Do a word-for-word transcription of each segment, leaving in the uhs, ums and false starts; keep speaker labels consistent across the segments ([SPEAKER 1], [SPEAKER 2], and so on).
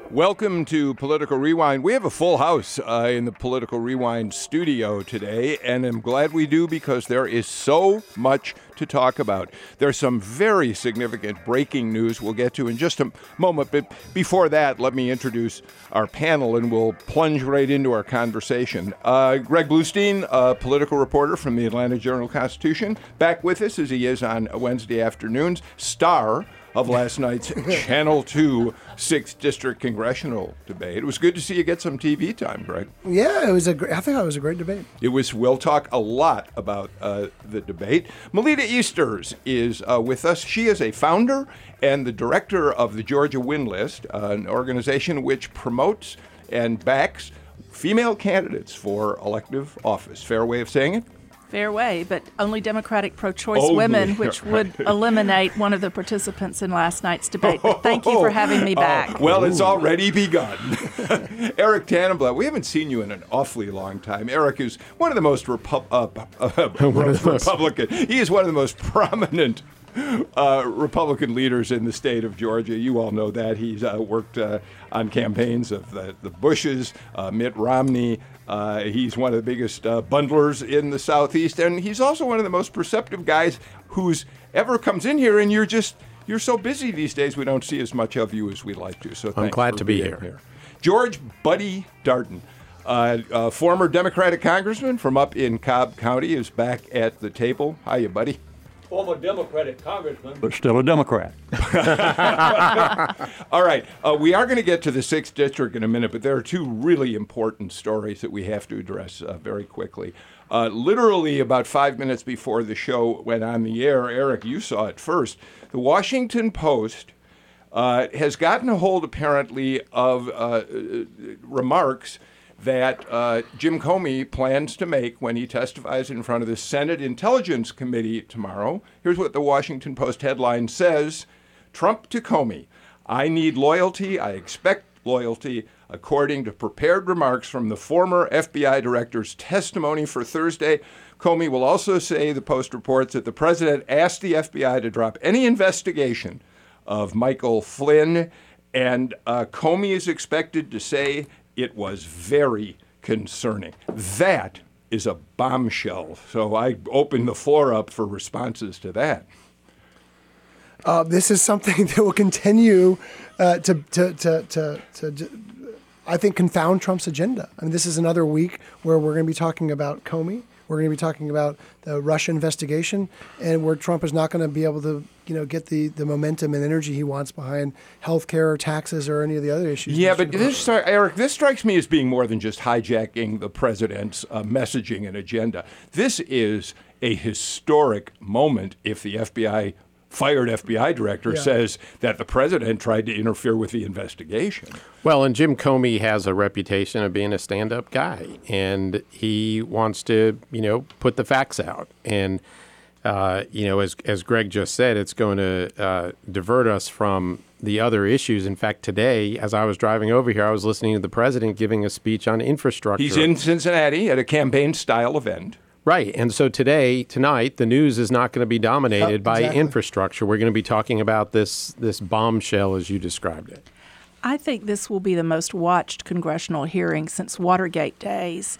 [SPEAKER 1] Welcome to Political Rewind. We have a full house uh, in the Political Rewind studio today, and I'm glad we do because there is so much to talk about. There's some very significant breaking news we'll get to in just a moment, but before that, let me introduce our panel, and we'll plunge right into our conversation. Uh, Greg Bluestein, a political reporter from the Atlanta Journal-Constitution, back with us as he is on Wednesday afternoons, star of last night's Channel two sixth District Congressional debate. It was good to see you get some T V time, Greg.
[SPEAKER 2] Yeah, it was a great, I think it was a great debate.
[SPEAKER 1] It was. We'll talk a lot about uh, the debate. Melita Easters is uh, with us. She is a founder and the director of the Georgia Win List, uh, an organization which promotes and backs female candidates for elective office. Fair way of saying it?
[SPEAKER 3] Fair way, but only Democratic pro-choice
[SPEAKER 1] Only,
[SPEAKER 3] women, which
[SPEAKER 1] right.
[SPEAKER 3] would eliminate one of the participants in last night's debate. But thank you for having me back.
[SPEAKER 1] Oh, well, it's already begun. Eric Tannenblatt, we haven't seen you in an awfully long time. Eric is one of the most Repu- uh, uh, Republican. He is one of the most prominent Uh, Republican leaders in the state of Georgia. You all know that. He's uh, worked uh, on campaigns of the, the Bushes, uh, Mitt Romney. Uh, he's one of the biggest uh, bundlers in the Southeast. And he's also one of the most perceptive guys who's ever comes in here. And you're just, you're so busy these days, we don't see as much of you as we'd like to. So
[SPEAKER 4] I'm
[SPEAKER 1] thanks
[SPEAKER 4] glad
[SPEAKER 1] for
[SPEAKER 4] to be
[SPEAKER 1] being
[SPEAKER 4] here.
[SPEAKER 1] here. George Buddy Darden, uh, uh, former Democratic congressman from up in Cobb County, is back at the table. Hiya, buddy.
[SPEAKER 5] Former Democratic congressman, but still a Democrat.
[SPEAKER 1] All right. Uh, we are going to get to the sixth District in a minute, but there are two really important stories that we have to address uh, very quickly. Uh, literally about five minutes before the show went on the air, Eric, you saw it first, the Washington Post uh, has gotten a hold, apparently, of uh, remarks that uh, Jim Comey plans to make when he testifies in front of the Senate Intelligence Committee tomorrow. Here's what the Washington Post headline says: Trump to Comey, I need loyalty, I expect loyalty, according to prepared remarks from the former F B I director's testimony for Thursday. Comey will also say, the Post reports, that the president asked the F B I to drop any investigation of Michael Flynn, and uh, Comey is expected to say it was very concerning. That is a bombshell. So I open the floor up for responses to that.
[SPEAKER 2] Uh, this is something that will continue uh, to, to, to, to, to, I think, confound Trump's agenda. I mean, this is another week where we're going to be talking about Comey. We're going to be talking about the Russia investigation, and where Trump is not going to be able to, you know, get the, the momentum and energy he wants behind health care or taxes or any of the other issues.
[SPEAKER 1] Yeah, but this, Eric, this strikes me as being more than just hijacking the president's uh, messaging and agenda. This is a historic moment if the F B I fired F B I director
[SPEAKER 2] yeah.
[SPEAKER 1] says that the president tried to interfere with the investigation.
[SPEAKER 4] Well, and Jim Comey has a reputation of being a stand-up guy, and he wants to, you know, put the facts out. And, uh, you know, as as Greg just said, it's going to uh, divert us from the other issues. In fact, today, as I was driving over here, I was listening to the president giving a speech on infrastructure.
[SPEAKER 1] He's in Cincinnati at a campaign-style event.
[SPEAKER 4] Right. And so today, tonight, the news is not going to be dominated
[SPEAKER 2] Yep,
[SPEAKER 4] by
[SPEAKER 2] exactly.
[SPEAKER 4] infrastructure. We're going to be talking about this this bombshell, as you described it.
[SPEAKER 3] I think this will be the most watched congressional hearing since Watergate days.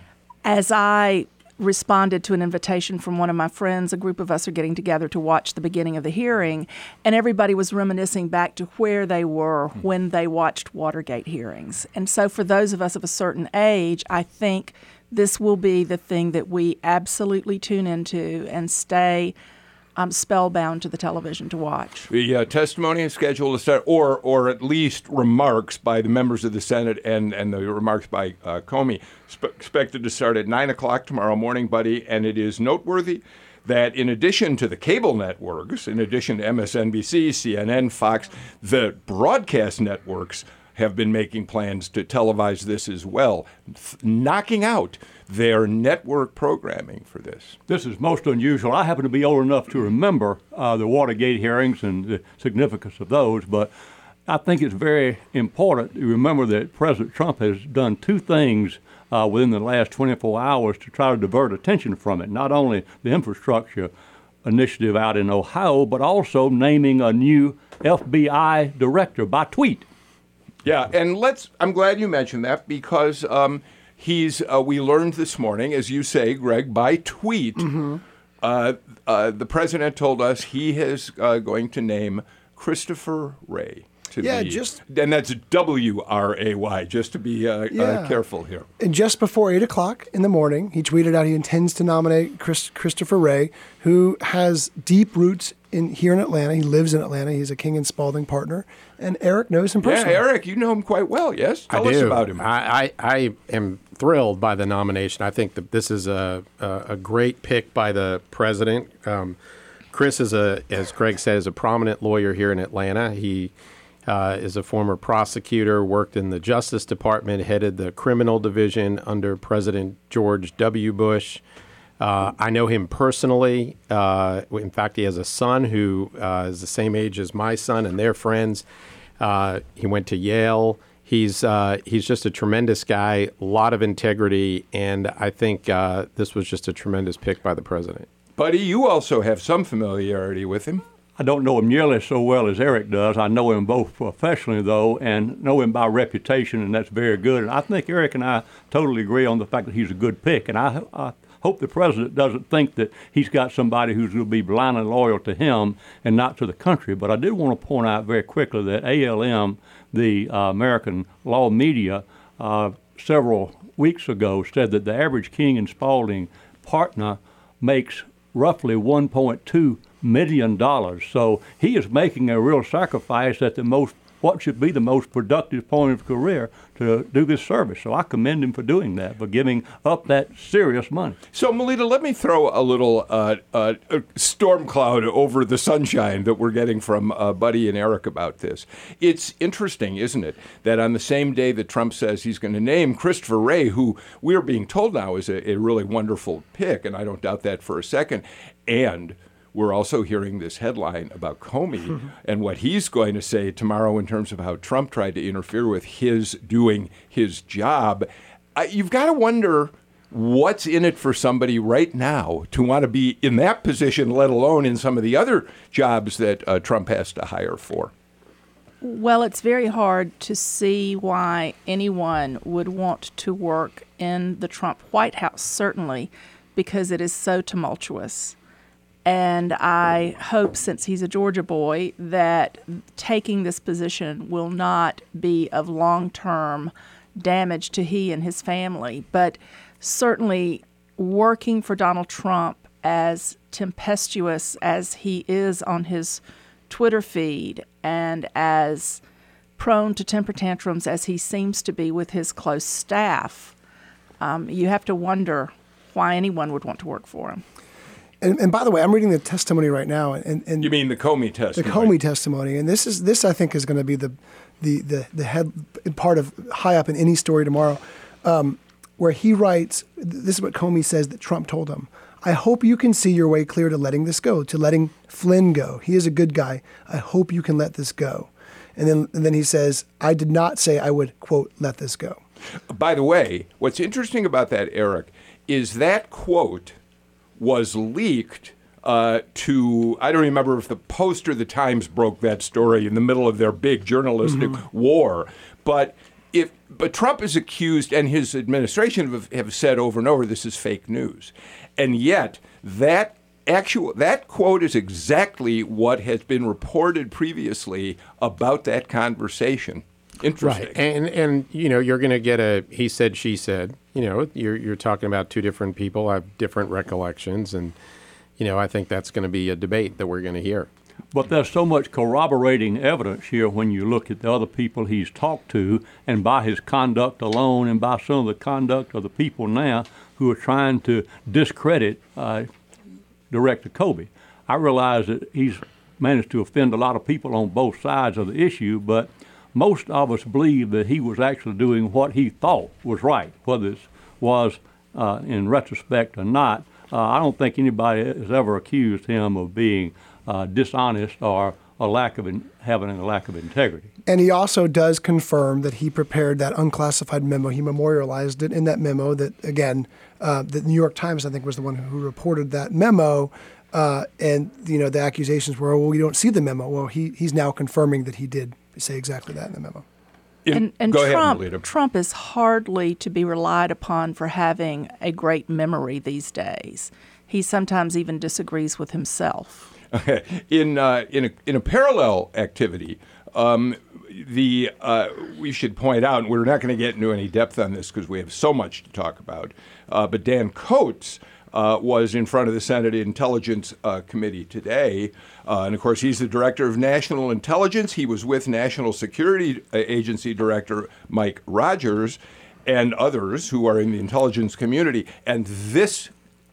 [SPEAKER 3] As I responded to an invitation from one of my friends, a group of us are getting together to watch the beginning of the hearing, and everybody was reminiscing back to where they were when they watched Watergate hearings. And so for those of us of a certain age, I think this will be the thing that we absolutely tune into and stay um, spellbound to the television to watch.
[SPEAKER 1] The uh, testimony is scheduled to start, or or at least remarks by the members of the Senate and, and the remarks by uh, Comey, sp- expected to start at nine o'clock tomorrow morning, buddy. And it is noteworthy that in addition to the cable networks, in addition to M S N B C, C N N, Fox, the broadcast networks have been making plans to televise this as well, th- knocking out their network programming for this.
[SPEAKER 5] This is most unusual. I happen to be old enough to remember uh, the Watergate hearings and the significance of those, but I think it's very important to remember that President Trump has done two things uh, within the last twenty-four hours to try to divert attention from it. Not only the infrastructure initiative out in Ohio, but also naming a new F B I director by tweet.
[SPEAKER 1] Yeah, and let's. I'm glad you mentioned that because um, he's. Uh, we learned this morning, as you say, Greg, by tweet. Mm-hmm. uh, uh, the president told us he is uh, going to name Christopher Wray. To
[SPEAKER 2] Yeah,
[SPEAKER 1] be,
[SPEAKER 2] just-
[SPEAKER 1] and that's W R A Y. Just to be uh,
[SPEAKER 2] Yeah.
[SPEAKER 1] uh, careful here.
[SPEAKER 2] And just before eight o'clock in the morning, he tweeted out he intends to nominate Chris, Christopher Wray, who has deep roots in here in Atlanta. He lives in Atlanta. He's a King and Spalding partner. And Eric knows him
[SPEAKER 1] Yeah,
[SPEAKER 2] personally.
[SPEAKER 1] Eric, you know him quite well. Yes, tell
[SPEAKER 4] I
[SPEAKER 1] us
[SPEAKER 4] do.
[SPEAKER 1] about him.
[SPEAKER 4] I, I, I am thrilled by the nomination. I think that this is a, a, a great pick by the president. Um, Chris is a, as Greg said, is a prominent lawyer here in Atlanta. He uh, is a former prosecutor, worked in the Justice Department, headed the criminal division under President George W. Bush. Uh, I know him personally. Uh, in fact, he has a son who uh, is the same age as my son, and they're friends. Uh, he went to Yale. He's uh, he's just a tremendous guy, a lot of integrity, and I think uh, this was just a tremendous pick by the president.
[SPEAKER 1] Buddy, you also have some familiarity with him.
[SPEAKER 5] I don't know him nearly so well as Eric does. I know him both professionally, though, and know him by reputation, and that's very good. And I think Eric and I totally agree on the fact that he's a good pick. And I, I hope the president doesn't think that he's got somebody who's going to be blindly loyal to him and not to the country. But I did want to point out very quickly that A L M, the uh, American Law Media, uh, several weeks ago said that the average King and Spalding partner makes roughly one point two million dollars. So he is making a real sacrifice at the most, what should be the most productive point of his career to do this service. So I commend him for doing that, for giving up that serious money.
[SPEAKER 1] So, Melita, let me throw a little uh, uh, storm cloud over the sunshine that we're getting from uh, Buddy and Eric about this. It's interesting, isn't it, that on the same day that Trump says he's going to name Christopher Wray, who we're being told now is a, a really wonderful pick, and I don't doubt that for a second, and we're also hearing this headline about Comey and what he's going to say tomorrow in terms of how Trump tried to interfere with his doing his job. Uh, you've got to wonder what's in it for somebody right now to want to be in that position, let alone in some of the other jobs that uh, Trump has to hire for.
[SPEAKER 3] Well, it's very hard to see why anyone would want to work in the Trump White House, certainly, because it is so tumultuous. And I hope, since he's a Georgia boy, that taking this position will not be of long-term damage to he and his family. But certainly working for Donald Trump, as tempestuous as he is on his Twitter feed and as prone to temper tantrums as he seems to be with his close staff, um, you have to wonder why anyone would want to work for him.
[SPEAKER 2] And, and by the way, I'm reading the testimony right now, and, and
[SPEAKER 1] You mean the Comey
[SPEAKER 2] the
[SPEAKER 1] testimony?
[SPEAKER 2] Comey testimony, and this is this I think is going to be the the the the head part of high up in any story tomorrow, um, where he writes. This is what Comey says that Trump told him. I hope you can see your way clear to letting this go, to letting Flynn go. He is a good guy. I hope you can let this go. And then and then he says, I did not say I would, quote, let this go.
[SPEAKER 1] By the way, what's interesting about that, Eric, is that quote was leaked uh, to, I don't remember if the Post or the Times broke that story in the middle of their big journalistic mm-hmm. war. But if but Trump is accused, and his administration have, have said over and over, this is fake news. And yet that actual that quote is exactly what has been reported previously about that conversation. Interesting.
[SPEAKER 4] Right. And, and you know, you're going to get a he said, she said. You know, you're you're talking about two different people, have different recollections. And, you know, I think that's going to be a debate that we're going to hear.
[SPEAKER 5] But there's so much corroborating evidence here when you look at the other people he's talked to, and by his conduct alone, and by some of the conduct of the people now who are trying to discredit uh, Director Comey. I realize that he's managed to offend a lot of people on both sides of the issue, but most of us believe that he was actually doing what he thought was right, whether it was uh, in retrospect or not. Uh, I don't think anybody has ever accused him of being uh, dishonest or a lack of in, having a lack of integrity.
[SPEAKER 2] And he also does confirm that he prepared that unclassified memo. He memorialized it in that memo that, again, uh, the New York Times, I think, was the one who reported that memo. Uh, and, you know, the accusations were, well, we don't see the memo. Well, he he's now confirming that he did say exactly that in the memo.
[SPEAKER 1] In,
[SPEAKER 3] And, and
[SPEAKER 1] go
[SPEAKER 3] Trump,
[SPEAKER 1] ahead, Melita.
[SPEAKER 3] Trump is hardly to be relied upon for having a great memory these days. He sometimes even disagrees with himself.
[SPEAKER 1] in uh, in a in a parallel activity, um, the uh, we should point out, and we're not going to get into any depth on this because we have so much to talk about. Uh, but Dan Coats uh, was in front of the Senate Intelligence uh, Committee today, uh, and of course he's the director of national intelligence. He was with National Security Agency Director Mike Rogers and others who are in the intelligence community. And this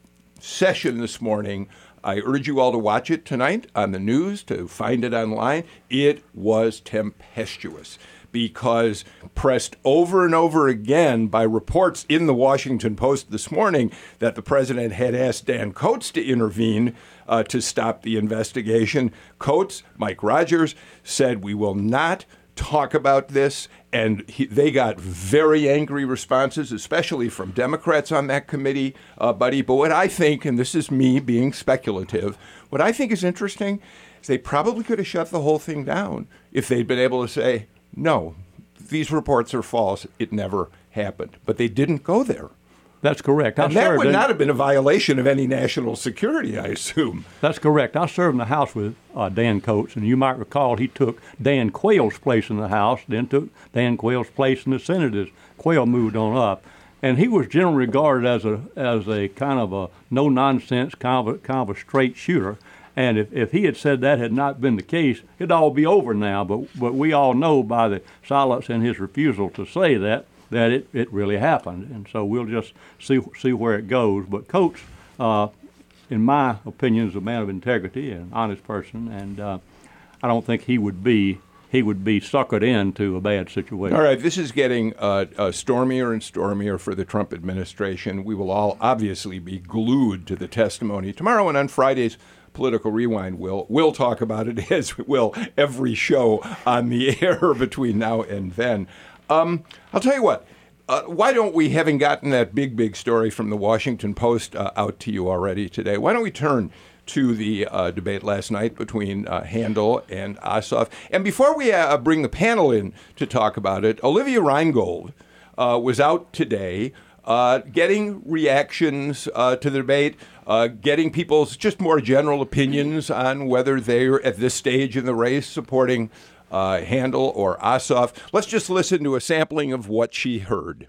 [SPEAKER 1] session this morning, I urge you all to watch it tonight on the news, to find it online. It was tempestuous because pressed over and over again by reports in the Washington Post this morning that the president had asked Dan Coats to intervene uh, to stop the investigation. Coats, Mike Rogers, said, we will not talk about this, and he, they got very angry responses, especially from Democrats on that committee, uh, Buddy. But what I think, and this is me being speculative, what I think is interesting is they probably could have shut the whole thing down if they'd been able to say, no, these reports are false, it never happened. But they didn't go there.
[SPEAKER 5] That's correct. I
[SPEAKER 1] And that
[SPEAKER 5] served
[SPEAKER 1] would
[SPEAKER 5] in-
[SPEAKER 1] not have been a violation of any national security, I assume.
[SPEAKER 5] That's correct. I served in the House with uh, Dan Coats, and you might recall he took Dan Quayle's place in the House, then took Dan Quayle's place in the Senate as Quayle moved on up. And he was generally regarded as a as a kind of a no-nonsense, kind of a, kind of a straight shooter. And if, if he had said that had not been the case, it'd all be over now. But, but we all know by the silence and his refusal to say that, that it, it really happened. And so we'll just see see where it goes. But Coats, uh, in my opinion, is a man of integrity and an honest person, and uh, I don't think he would be he would be suckered into a bad situation.
[SPEAKER 1] All right, this is getting uh, uh, stormier and stormier for the Trump administration. We will all obviously be glued to the testimony tomorrow, and on Friday's Political Rewind, we'll, we'll talk about it, as will every show on the air between now and then. Um, I'll tell you what, uh, why don't we, having gotten that big, big story from the Washington Post uh, out to you already today, why don't we turn to the uh, debate last night between uh, Handel and Ossoff. And before we uh, bring the panel in to talk about it, Olivia Reingold uh, was out today uh, getting reactions uh, to the debate, uh, getting people's just more general opinions on whether they're at this stage in the race supporting uh, Handel or Ossoff. Let's just listen to a sampling of what she heard.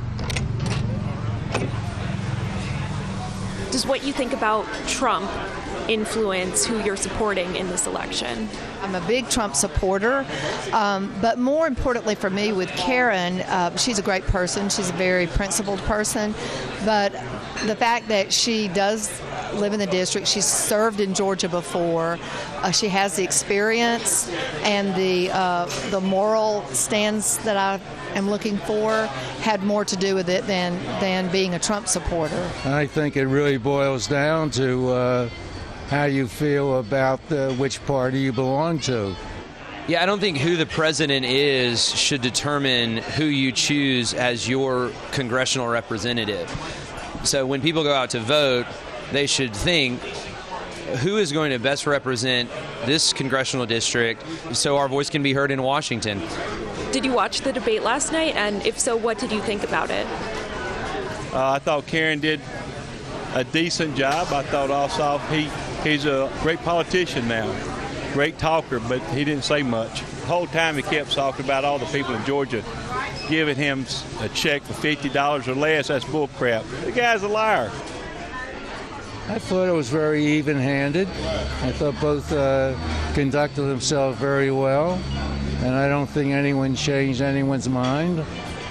[SPEAKER 6] Does what you think about Trump influence who you're supporting in this election?
[SPEAKER 7] I'm a big Trump supporter, um, but more importantly for me with Karen, uh, she's a great person. She's a very principled person, but the fact that she does live in the district, she's served in Georgia before, uh, she has the experience and the uh, the moral stance that I am looking for had more to do with it than, than being a Trump supporter.
[SPEAKER 8] I think it really boils down to uh, how you feel about uh, which party you belong to.
[SPEAKER 9] Yeah, I don't think who the president is should determine who you choose as your congressional representative. So when people go out to vote, they should think who is going to best represent this congressional district so our voice can be heard in Washington.
[SPEAKER 6] Did you watch the debate last night? And if so, what did you think about it?
[SPEAKER 10] Uh, I thought Karen did a decent job. I thought Ossoff, he, he's a great politician now, great talker, but he didn't say much. The whole time he kept talking about all the people in Georgia giving him a check for fifty dollars or less. That's bull crap. The guy's a liar.
[SPEAKER 8] I thought it was very even-handed. I thought both uh, conducted themselves very well, and I don't think anyone changed anyone's mind.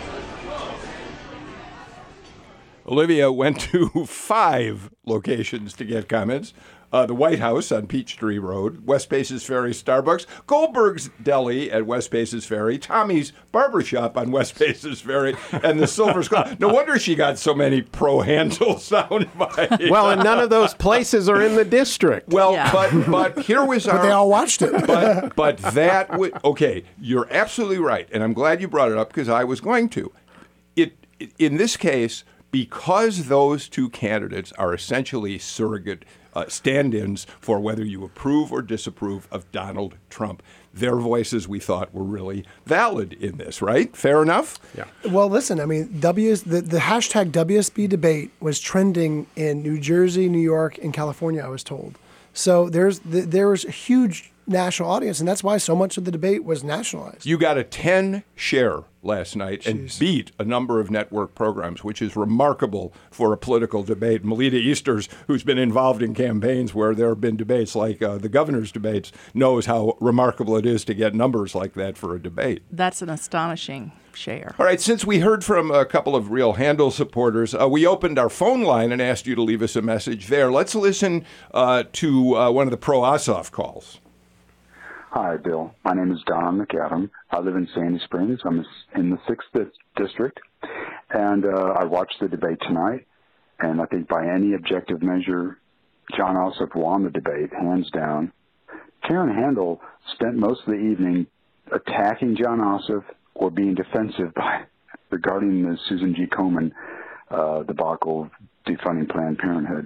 [SPEAKER 1] Olivia went to five locations to get comments. Uh, the White House on Peachtree Road, West Paces Ferry Starbucks, Goldberg's Deli at West Paces Ferry, Tommy's Barbershop on West Paces Ferry, and the Silver Skull. No wonder she got so many pro-Handel sound bites.
[SPEAKER 4] Well, and none of those places are in the district.
[SPEAKER 1] Well,
[SPEAKER 3] Yeah.
[SPEAKER 1] but but here was our...
[SPEAKER 2] But they all watched it.
[SPEAKER 1] But, but that would... Okay, you're absolutely right, and I'm glad you brought it up because I was going to. It In this case, because those two candidates are essentially surrogate uh, stand-ins for whether you approve or disapprove of Donald Trump. Their voices, we thought, were really valid in this, right? Fair enough?
[SPEAKER 4] Yeah.
[SPEAKER 2] Well, listen, I mean, W the, the hashtag W S B debate was trending in New Jersey, New York, and California, I was told. So there's there was a huge national audience, and that's why so much of the debate was nationalized.
[SPEAKER 1] You got a ten share last night and
[SPEAKER 2] Jeez.
[SPEAKER 1] beat a number of network programs, which is remarkable for a political debate. Melita Easters, who's been involved in campaigns where there have been debates like uh, the governor's debates, knows how remarkable it is to get numbers like that for a debate.
[SPEAKER 3] That's an astonishing share.
[SPEAKER 1] All right, since we heard from a couple of real Handel supporters, uh, we opened our phone line and asked you to leave us a message there. Let's listen uh, to uh, one of the pro-Ossoff calls.
[SPEAKER 11] Hi, Bill. My name is Don McAdam. I live in Sandy Springs. I'm in the sixth District, and uh, I watched the debate tonight, and I think by any objective measure, Jon Ossoff won the debate, hands down. Karen Handel spent most of the evening attacking Jon Ossoff or being defensive by regarding the Susan G. Komen uh, debacle of defunding Planned Parenthood.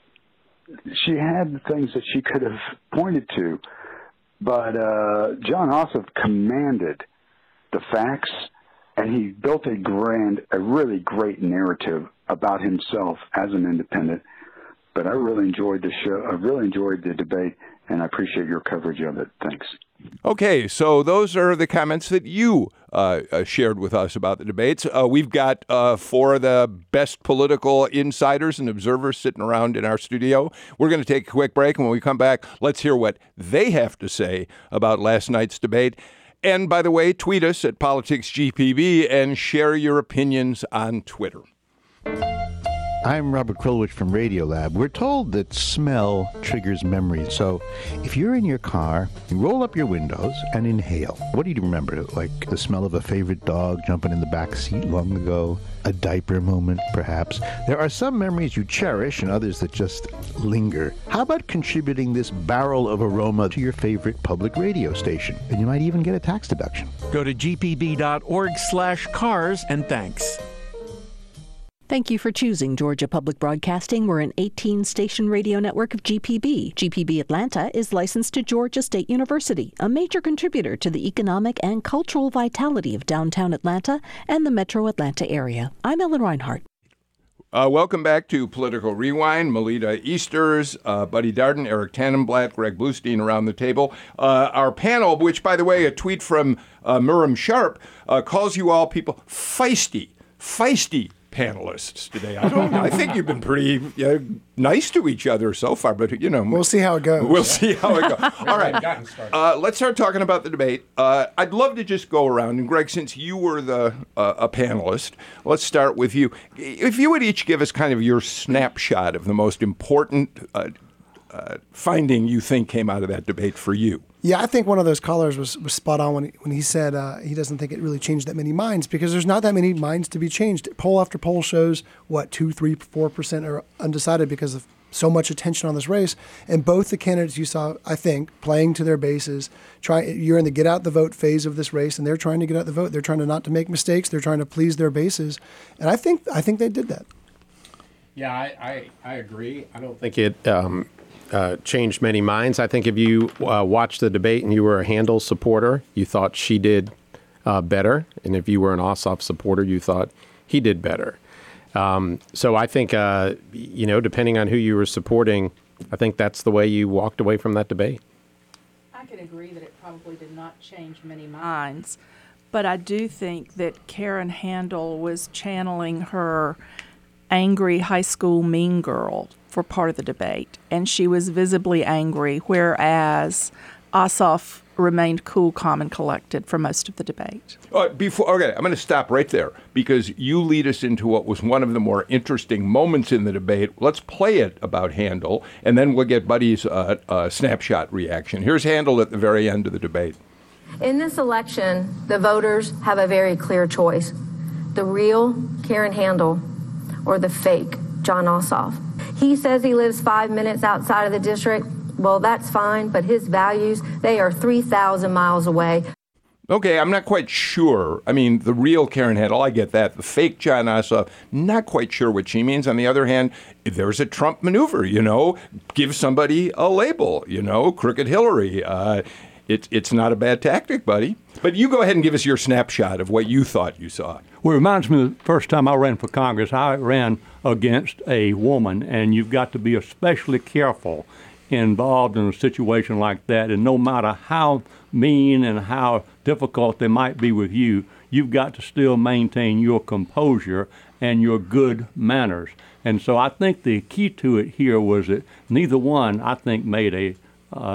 [SPEAKER 11] She had things that she could have pointed to, but uh, Jon Ossoff commanded the facts, and he built a grand, a really great narrative about himself as an independent. But I really enjoyed the show. I really enjoyed the debate, and I appreciate your coverage of it. Thanks.
[SPEAKER 1] Okay, so those are the comments that you uh, uh, shared with us about the debates. Uh, we've got uh, four of the best political insiders and observers sitting around in our studio. We're going to take a quick break, and when we come back, let's hear what they have to say about last night's debate. And by the way, tweet us at PoliticsGPB and share your opinions on Twitter.
[SPEAKER 12] I'm Robert Krulwich from Radiolab. We're told that smell triggers memory. So if you're in your car, you roll up your windows and inhale. What do you remember? Like the smell of a favorite dog jumping in the back seat long ago? A diaper moment, perhaps? There are some memories you cherish and others that just linger. How about contributing this barrel of aroma to your favorite public radio station? And you might even get a tax deduction.
[SPEAKER 13] Go to gpb.org slash cars and thanks.
[SPEAKER 14] Thank you for choosing Georgia Public Broadcasting. We're an eighteen-station radio network of G P B. G P B Atlanta is licensed to Georgia State University, a major contributor to the economic and cultural vitality of downtown Atlanta and the metro Atlanta area. I'm Ellen Reinhardt.
[SPEAKER 1] Uh, welcome back to Political Rewind. Melita Easters, uh, Buddy Darden, Eric Tannenblatt, Greg Bluestein around the table. Uh, our panel, which, by the way, a tweet from uh, Miriam Sharp, uh, calls you all people feisty, feisty panelists today. I don't know. I think you've been pretty uh, nice to each other so far, but, you know.
[SPEAKER 2] We'll see how it goes.
[SPEAKER 1] We'll see how it goes. All right. Uh, let's start talking about the debate. Uh, I'd love to just go around. And, Greg, since you were the uh, a panelist, let's start with you. If you would each give us kind of your snapshot of the most important uh, uh, finding you think came out of that debate for you.
[SPEAKER 2] Yeah, I think one of those callers was, was spot on when he, when he said uh, he doesn't think it really changed that many minds, because there's not that many minds to be changed. Poll after poll shows, what, two, three, four percent are undecided because of so much attention on this race. And both the candidates you saw, I think, playing to their bases. Try, you're in the get out the vote phase of this race, and they're trying to get out the vote. They're trying to not to make mistakes. They're trying to please their bases. And I think I think they did that.
[SPEAKER 4] Yeah, I, I, I agree. I don't think it um, uh, changed many minds. I think if you uh, watched the debate and you were a Handel supporter, you thought she did uh, better. And if you were an Ossoff supporter, you thought he did better. Um, so I think, uh, you know, depending on who you were supporting, I think that's the way you walked away from that debate.
[SPEAKER 3] I can agree that it probably did not change many minds, but I do think that Karen Handel was channeling her angry high school mean girl for part of the debate, and she was visibly angry, whereas Ossoff remained cool, calm, and collected for most of the debate.
[SPEAKER 1] Uh, before, okay, I'm going to stop right there because you lead us into what was one of the more interesting moments in the debate. Let's play it about Handel, and then we'll get Buddy's uh, uh, snapshot reaction. Here's Handel at the very end of the debate.
[SPEAKER 15] In this election, the voters have a very clear choice. The real Karen Handel or the fake Jon Ossoff. He says he lives five minutes outside of the district. Well, that's fine, but his values, they are three thousand miles away.
[SPEAKER 1] Okay, I'm not quite sure. I mean, the real Karen Handel, I get that. The fake Jon Ossoff, not quite sure what she means. On the other hand, there's a Trump maneuver, you know, give somebody a label, you know, Crooked Hillary. Uh, it, it's not a bad tactic, buddy. But you go ahead and give us your snapshot of what you thought you saw.
[SPEAKER 5] Well, it reminds me of the first time I ran for Congress, I ran against a woman, and you've got to be especially careful involved in a situation like that. And no matter how mean and how difficult they might be with you, you've got to still maintain your composure and your good manners. And so I think the key to it here was that neither one, I think, made a uh,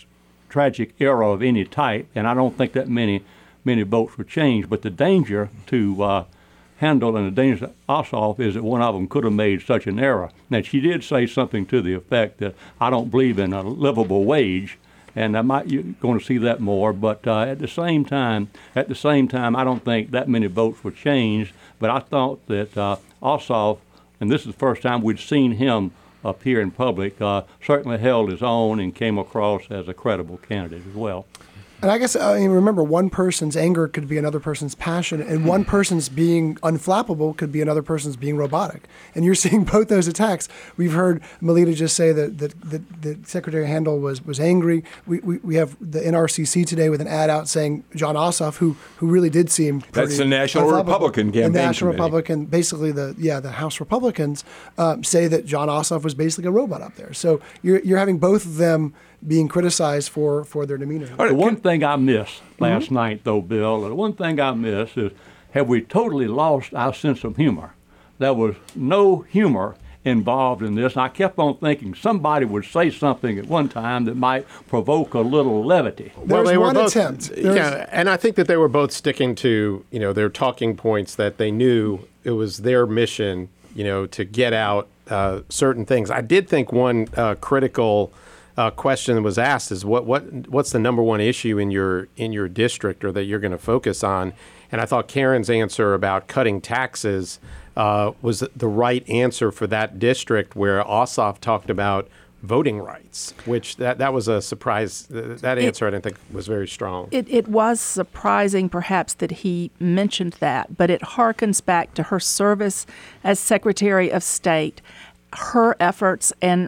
[SPEAKER 5] tragic error of any type, and I don't think that many many votes were changed. But the danger to uh, Handel and the danger to Ossoff is that one of them could have made such an error. Now, she did say something to the effect that I don't believe in a livable wage, and I might you're going to see that more. But uh, at the same time, at the same time, I don't think that many votes were changed. But I thought that uh, Ossoff, and this is the first time we'd seen him appear in public, uh, certainly held his own and came across as a credible candidate as well.
[SPEAKER 2] And I guess, I mean, remember, one person's anger could be another person's passion, and one person's being unflappable could be another person's being robotic. And you're seeing both those attacks. We've heard Melita just say that that, that, that Secretary Handel was, was angry. We, we we have the N R C C today with an ad out saying Jon Ossoff, who who really did seem pretty
[SPEAKER 1] That's the National Republican campaign
[SPEAKER 2] The National
[SPEAKER 1] committee.
[SPEAKER 2] Republican, basically the yeah the House Republicans um, say that Jon Ossoff was basically a robot up there. So you're you're having both of them being criticized for, for their demeanor.
[SPEAKER 5] The one thing I missed last mm-hmm. night, though, Bill, the one thing I missed is, have we totally lost our sense of humor? There was no humor involved in this. I kept on thinking somebody would say something at one time that might provoke a little levity.
[SPEAKER 2] There's
[SPEAKER 4] well,
[SPEAKER 2] one
[SPEAKER 4] were both,
[SPEAKER 2] attempt.
[SPEAKER 4] Yeah, and I think that they were both sticking to, you know, their talking points that they knew it was their mission, you know, to get out uh, certain things. I did think one uh, critical Uh, question that was asked is what what what's the number one issue in your in your district or that you're going to focus on? And I thought Karen's answer about cutting taxes uh, was the right answer for that district, where Ossoff talked about voting rights, which that, that was a surprise. That answer, it, I didn't think was very strong.
[SPEAKER 3] It, it was surprising, perhaps, that he mentioned that, but it harkens back to her service as Secretary of State, her efforts and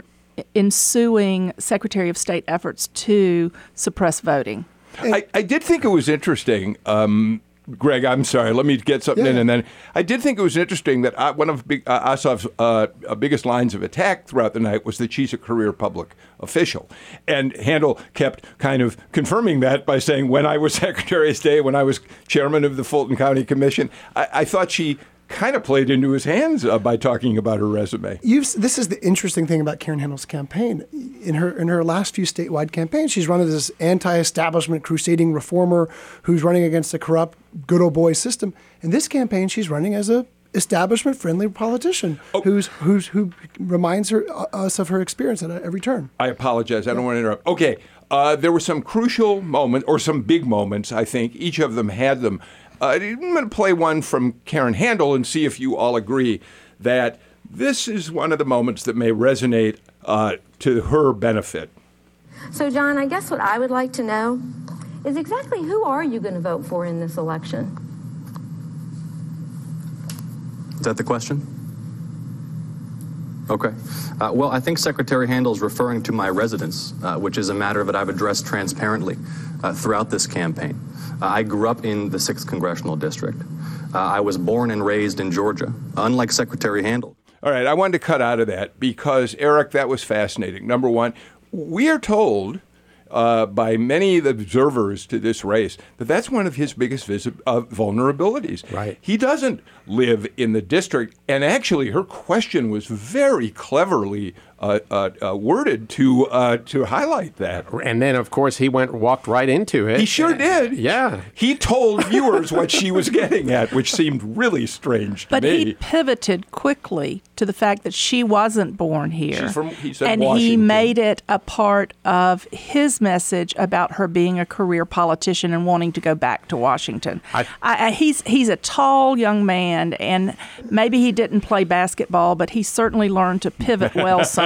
[SPEAKER 3] ensuing Secretary of State efforts to suppress voting.
[SPEAKER 1] I, I did think it was interesting. Um, Greg, I'm sorry. Let me get something yeah. in, and then I did think it was interesting that I, one of big, uh, Ossoff's uh, biggest lines of attack throughout the night was that she's a career public official, and Handel kept kind of confirming that by saying, "When I was Secretary of State, when I was chairman of the Fulton County Commission," I, I thought she kind of played into his hands uh, by talking about her resume.
[SPEAKER 2] You've, this is the interesting thing about Karen Handel's campaign. In her in her last few statewide campaigns, she's run as this anti-establishment crusading reformer who's running against a corrupt good old boy system. In this campaign, she's running as a establishment-friendly politician oh. who's who's who reminds her uh, us of her experience at every turn.
[SPEAKER 1] I apologize. I don't want to interrupt. Okay, uh, there were some crucial moments, or some big moments, I think. Each of them had them. Uh, I'm going to play one from Karen Handel and see if you all agree that this is one of the moments that may resonate uh, to her benefit.
[SPEAKER 15] So, John, I guess what I would like to know is exactly who are you going to vote for in this election?
[SPEAKER 16] Is that the question? Okay. Uh, well, I think Secretary Handel is referring to my residence, uh, which is a matter that I've addressed transparently uh, throughout this campaign. Uh, I grew up in the sixth Congressional District. Uh, I was born and raised in Georgia, unlike Secretary Handel.
[SPEAKER 1] All right, I wanted to cut out of that because, Eric, that was fascinating. Number one, we are told uh, by many of the observers to this race that that's one of his biggest visi- uh, vulnerabilities.
[SPEAKER 4] Right.
[SPEAKER 1] He doesn't live in the district, and actually her question was very cleverly uh, uh, uh, worded to uh, to highlight that.
[SPEAKER 4] And then, of course, he went walked right into it.
[SPEAKER 1] He sure did.
[SPEAKER 4] Yeah.
[SPEAKER 1] He told viewers what she was getting at, which seemed really strange to
[SPEAKER 3] but
[SPEAKER 1] me.
[SPEAKER 3] But he pivoted quickly to the fact that she wasn't born here.
[SPEAKER 1] She's from, he said,
[SPEAKER 3] and
[SPEAKER 1] Washington.
[SPEAKER 3] he made it a part of his message about her being a career politician and wanting to go back to Washington. I, I, he's he's a tall young man, and maybe he didn't play basketball, but he certainly learned to pivot well somewhere.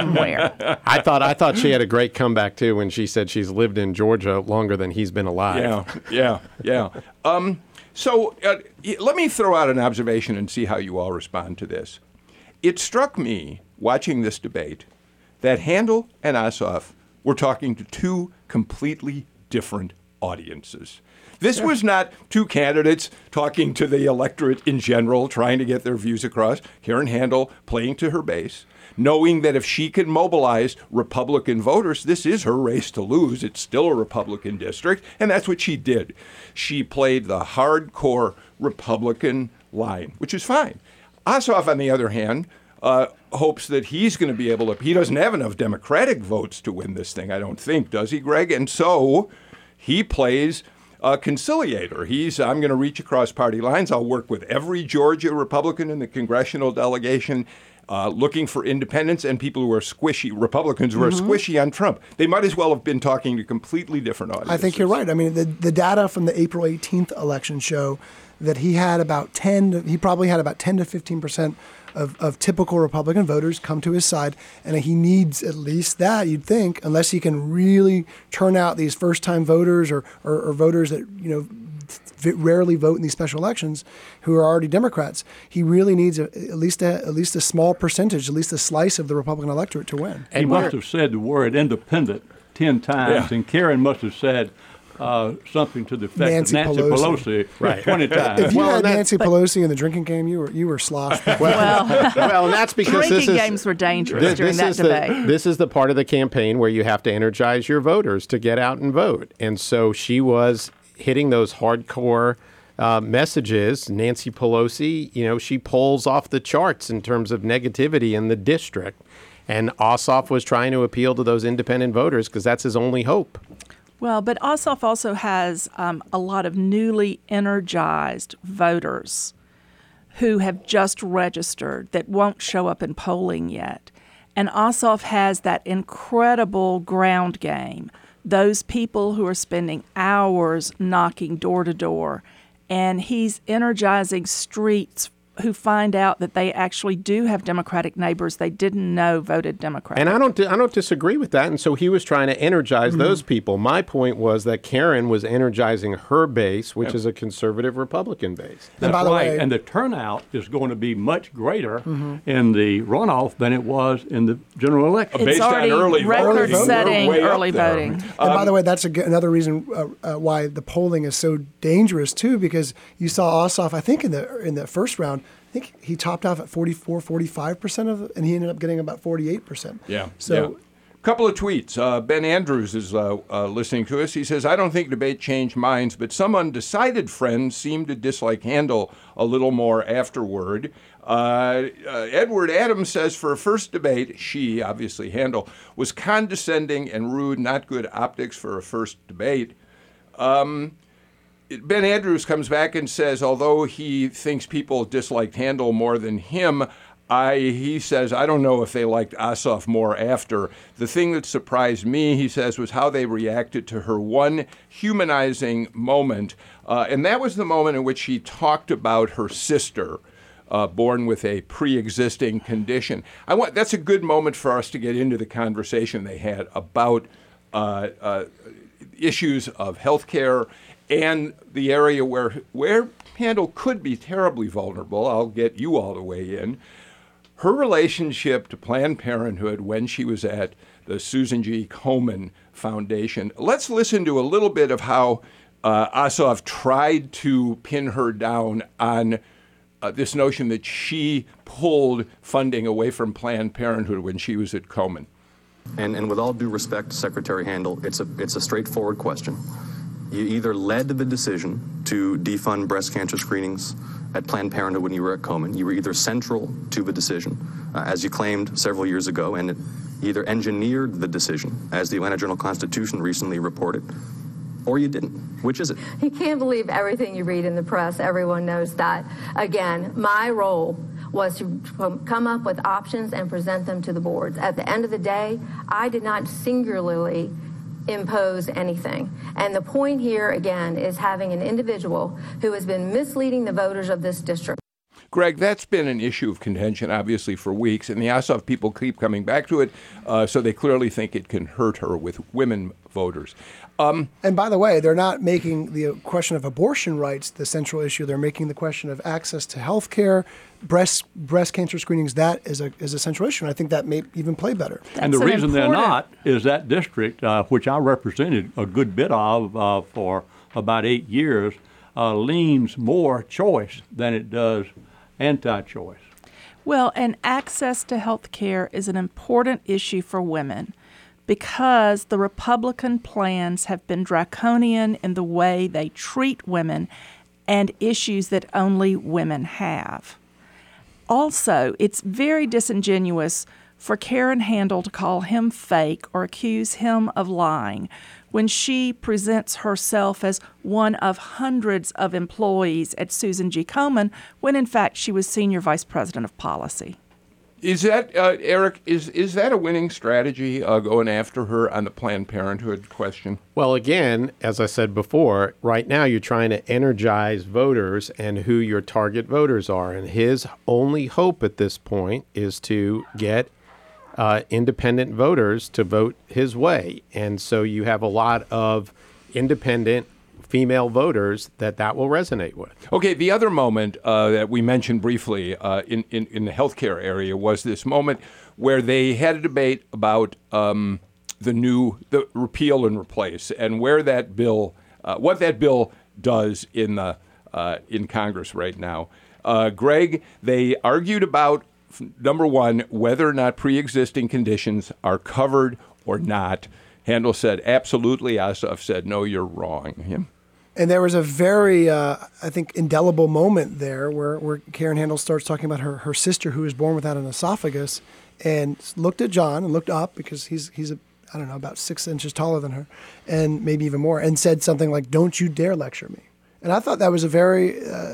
[SPEAKER 3] somewhere.
[SPEAKER 4] I thought I thought she had a great comeback too when she said she's lived in Georgia longer than he's been alive.
[SPEAKER 1] Yeah, yeah, yeah. Um, so uh, let me throw out an observation and see how you all respond to this. It struck me watching this debate that Handel and Ossoff were talking to two completely different audiences. This was not two candidates talking to the electorate in general, trying to get their views across. Karen Handel playing to her base, knowing that if she can mobilize Republican voters, this is her race to lose. It's still a Republican district, and that's what she did. She played the hardcore Republican line, which is fine. Ossoff, on the other hand, uh, hopes that he's going to be able to, he doesn't have enough Democratic votes to win this thing, I don't think, does he, Greg? And so he plays a conciliator. He's, I'm going to reach across party lines. I'll work with every Georgia Republican in the congressional delegation, uh, looking for independents and people who are squishy, Republicans who mm-hmm. are squishy on Trump. They might as well have been talking to completely different audiences.
[SPEAKER 2] I think you're right. I mean, the, the data from the April eighteenth election show that he had about ten, to, he probably had about ten to fifteen percent Of, of typical Republican voters come to his side, and he needs at least that, you'd think, unless he can really turn out these first-time voters or, or, or voters that, you know, v- rarely vote in these special elections who are already Democrats. He really needs a, at least a, at least a small percentage, at least a slice of the Republican electorate to win.
[SPEAKER 5] He must have said the word independent ten times,
[SPEAKER 1] yeah.
[SPEAKER 5] and Karen must have said Uh, something to the effect
[SPEAKER 2] Nancy
[SPEAKER 5] of Nancy
[SPEAKER 2] Pelosi,
[SPEAKER 5] Pelosi
[SPEAKER 4] right.
[SPEAKER 5] twenty times.
[SPEAKER 2] If you
[SPEAKER 4] well,
[SPEAKER 2] had
[SPEAKER 4] that,
[SPEAKER 2] Nancy Pelosi in the drinking game, you were you were sloshed.
[SPEAKER 4] well, well, well, and that's because
[SPEAKER 3] drinking
[SPEAKER 4] this is,
[SPEAKER 3] games were dangerous
[SPEAKER 4] this,
[SPEAKER 3] during
[SPEAKER 4] this
[SPEAKER 3] that
[SPEAKER 4] is
[SPEAKER 3] debate.
[SPEAKER 4] The, this is the part of the campaign where you have to energize your voters to get out and vote, and so she was hitting those hardcore uh, messages. Nancy Pelosi, you know, she polls off the charts in terms of negativity in the district, and Ossoff was trying to appeal to those independent voters because that's his only hope.
[SPEAKER 3] Well, but Ossoff also has um, a lot of newly energized voters who have just registered that won't show up in polling yet. And Ossoff has that incredible ground game, those people who are spending hours knocking door to door, and he's energizing streets who find out that they actually do have Democratic neighbors they didn't know voted Democrat.
[SPEAKER 4] And I don't I don't disagree with that. And so he was trying to energize mm-hmm. those people. My point was that Karen was energizing her base, which yep. is a conservative Republican base.
[SPEAKER 5] That's
[SPEAKER 2] and by the
[SPEAKER 5] right.
[SPEAKER 2] way,
[SPEAKER 5] and the turnout is going to be much greater
[SPEAKER 2] mm-hmm.
[SPEAKER 5] in the runoff than it was in the general election.
[SPEAKER 3] It's
[SPEAKER 1] Based
[SPEAKER 3] already
[SPEAKER 1] on early
[SPEAKER 3] record-setting
[SPEAKER 1] voting,
[SPEAKER 3] early voting.
[SPEAKER 2] And
[SPEAKER 1] Um,
[SPEAKER 2] by the way, that's a, g- another reason uh, uh, why the polling is so dangerous too, because you saw Ossoff, I think in the in the first round, I think he topped off at forty-four, forty-five percent of it, and he ended up getting about forty-eight percent.
[SPEAKER 1] Yeah.
[SPEAKER 2] So,
[SPEAKER 1] yeah. Couple of tweets. Uh, Ben Andrews is uh, uh, listening to us. He says, I don't think debate changed minds, but some undecided friends seem to dislike Handel a little more afterward. Uh, uh, Edward Adams says, for a first debate, she, obviously Handel, was condescending and rude, not good optics for a first debate. Um, Ben Andrews comes back and says, although he thinks people disliked Handel more than him, I, he says, I don't know if they liked Ossoff more after. The thing that surprised me, he says, was how they reacted to her one humanizing moment. Uh, and that was the moment in which she talked about her sister, uh, born with a pre-existing condition. I want that's a good moment for us to get into the conversation they had about uh, uh, issues of health care and the area where where Handel could be terribly vulnerable. I'll get you all to weigh in. Her relationship to Planned Parenthood when she was at the Susan G. Komen Foundation. Let's listen to a little bit of how uh, Ossoff tried to pin her down on uh, this notion that she pulled funding away from Planned Parenthood when she was at Komen.
[SPEAKER 16] And, and with all due respect, Secretary Handel, it's a, it's a straightforward question. You either led the decision to defund breast cancer screenings at Planned Parenthood when you were at Komen. You were either central to the decision, uh, as you claimed several years ago, and it either engineered the decision, as the Atlanta Journal-Constitution recently reported, or you didn't. Which is it?
[SPEAKER 15] You can't believe everything you read in the press. Everyone knows that. Again, my role was to come up with options and present them to the boards. At the end of the day, I did not singularly impose anything. And the point here, again, is having an individual who has been misleading the voters of this district.
[SPEAKER 1] Greg, that's been an issue of contention, obviously, for weeks, and the Ossoff people keep coming back to it, uh, so they clearly think it can hurt her with women voters. Um,
[SPEAKER 2] and by the way, they're not making the question of abortion rights the central issue. They're making the question of access to health care, breast breast cancer screenings. That is a is a central issue, and I think that may even play better.
[SPEAKER 5] That's and the reason important... they're not is that district, uh, which I represented a good bit of uh, for about eight years, uh, leans more choice than it does anti-choice.
[SPEAKER 3] Well, and access to health care is an important issue for women, because the Republican plans have been draconian in the way they treat women and issues that only women have. Also, it's very disingenuous for Karen Handel to call him fake or accuse him of lying when she presents herself as one of hundreds of employees at Susan G. Komen, when in fact she was Senior Vice President of Policy.
[SPEAKER 1] Is that, uh, Eric, is, is that a winning strategy, uh, going after her on the Planned Parenthood question?
[SPEAKER 4] Well, again, as I said before, right now you're trying to energize voters and who your target voters are. And his only hope at this point is to get uh, independent voters to vote his way. And so you have a lot of independent female voters that that will resonate with.
[SPEAKER 1] Okay, the other moment uh, that we mentioned briefly uh, in, in, in the healthcare area was this moment where they had a debate about um, the new, the repeal and replace, and where that bill, uh, what that bill does in the uh, in Congress right now. Uh, Greg, they argued about, number one, whether or not pre-existing conditions are covered or not. Handel said, absolutely. Ossoff said, no, you're wrong. Yeah.
[SPEAKER 2] And there was a very, uh, I think, indelible moment there where, where Karen Handel starts talking about her, her sister who was born without an esophagus, and looked at John and looked up because he's he's a, I don't know, about six inches taller than her, and maybe even more, and said something like, "Don't you dare lecture me." And I thought that was a very uh,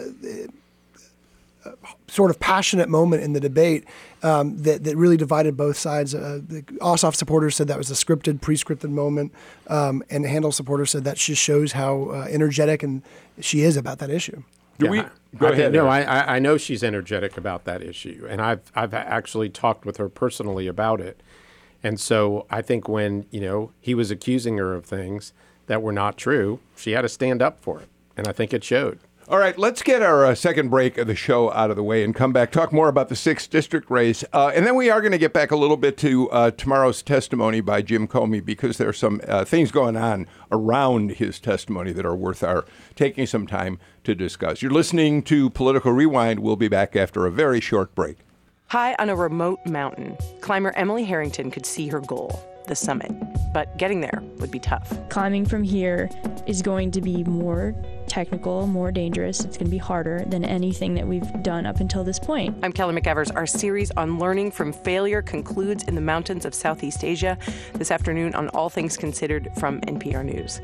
[SPEAKER 2] sort of passionate moment in the debate um, that, that really divided both sides. Uh, the Ossoff supporters said that was a scripted, pre-scripted moment, um, and the Handel supporters said that just shows how uh, energetic and she is about that issue.
[SPEAKER 1] Do
[SPEAKER 4] yeah,
[SPEAKER 1] we?
[SPEAKER 4] I,
[SPEAKER 1] Go
[SPEAKER 4] I,
[SPEAKER 1] ahead.
[SPEAKER 4] No, I, I know she's energetic about that issue, and I've I've actually talked with her personally about it. And so I think when, you know, he was accusing her of things that were not true, she had to stand up for it, and I think it showed.
[SPEAKER 1] All right, let's get our uh, second break of the show out of the way and come back, talk more about the sixth District race. Uh, and then we are going to get back a little bit to uh, tomorrow's testimony by Jim Comey, because there are some uh, things going on around his testimony that are worth our taking some time to discuss. You're listening to Political Rewind. We'll be back after a very short break.
[SPEAKER 17] High on a remote mountain, climber Emily Harrington could see her goal, the summit. But getting there would be tough.
[SPEAKER 18] Climbing from here is going to be more technical, more dangerous. It's going to be harder than anything that we've done up until this point.
[SPEAKER 17] I'm Kelly McEvers. Our series on learning from failure concludes in the mountains of Southeast Asia this afternoon on All Things Considered from N P R News.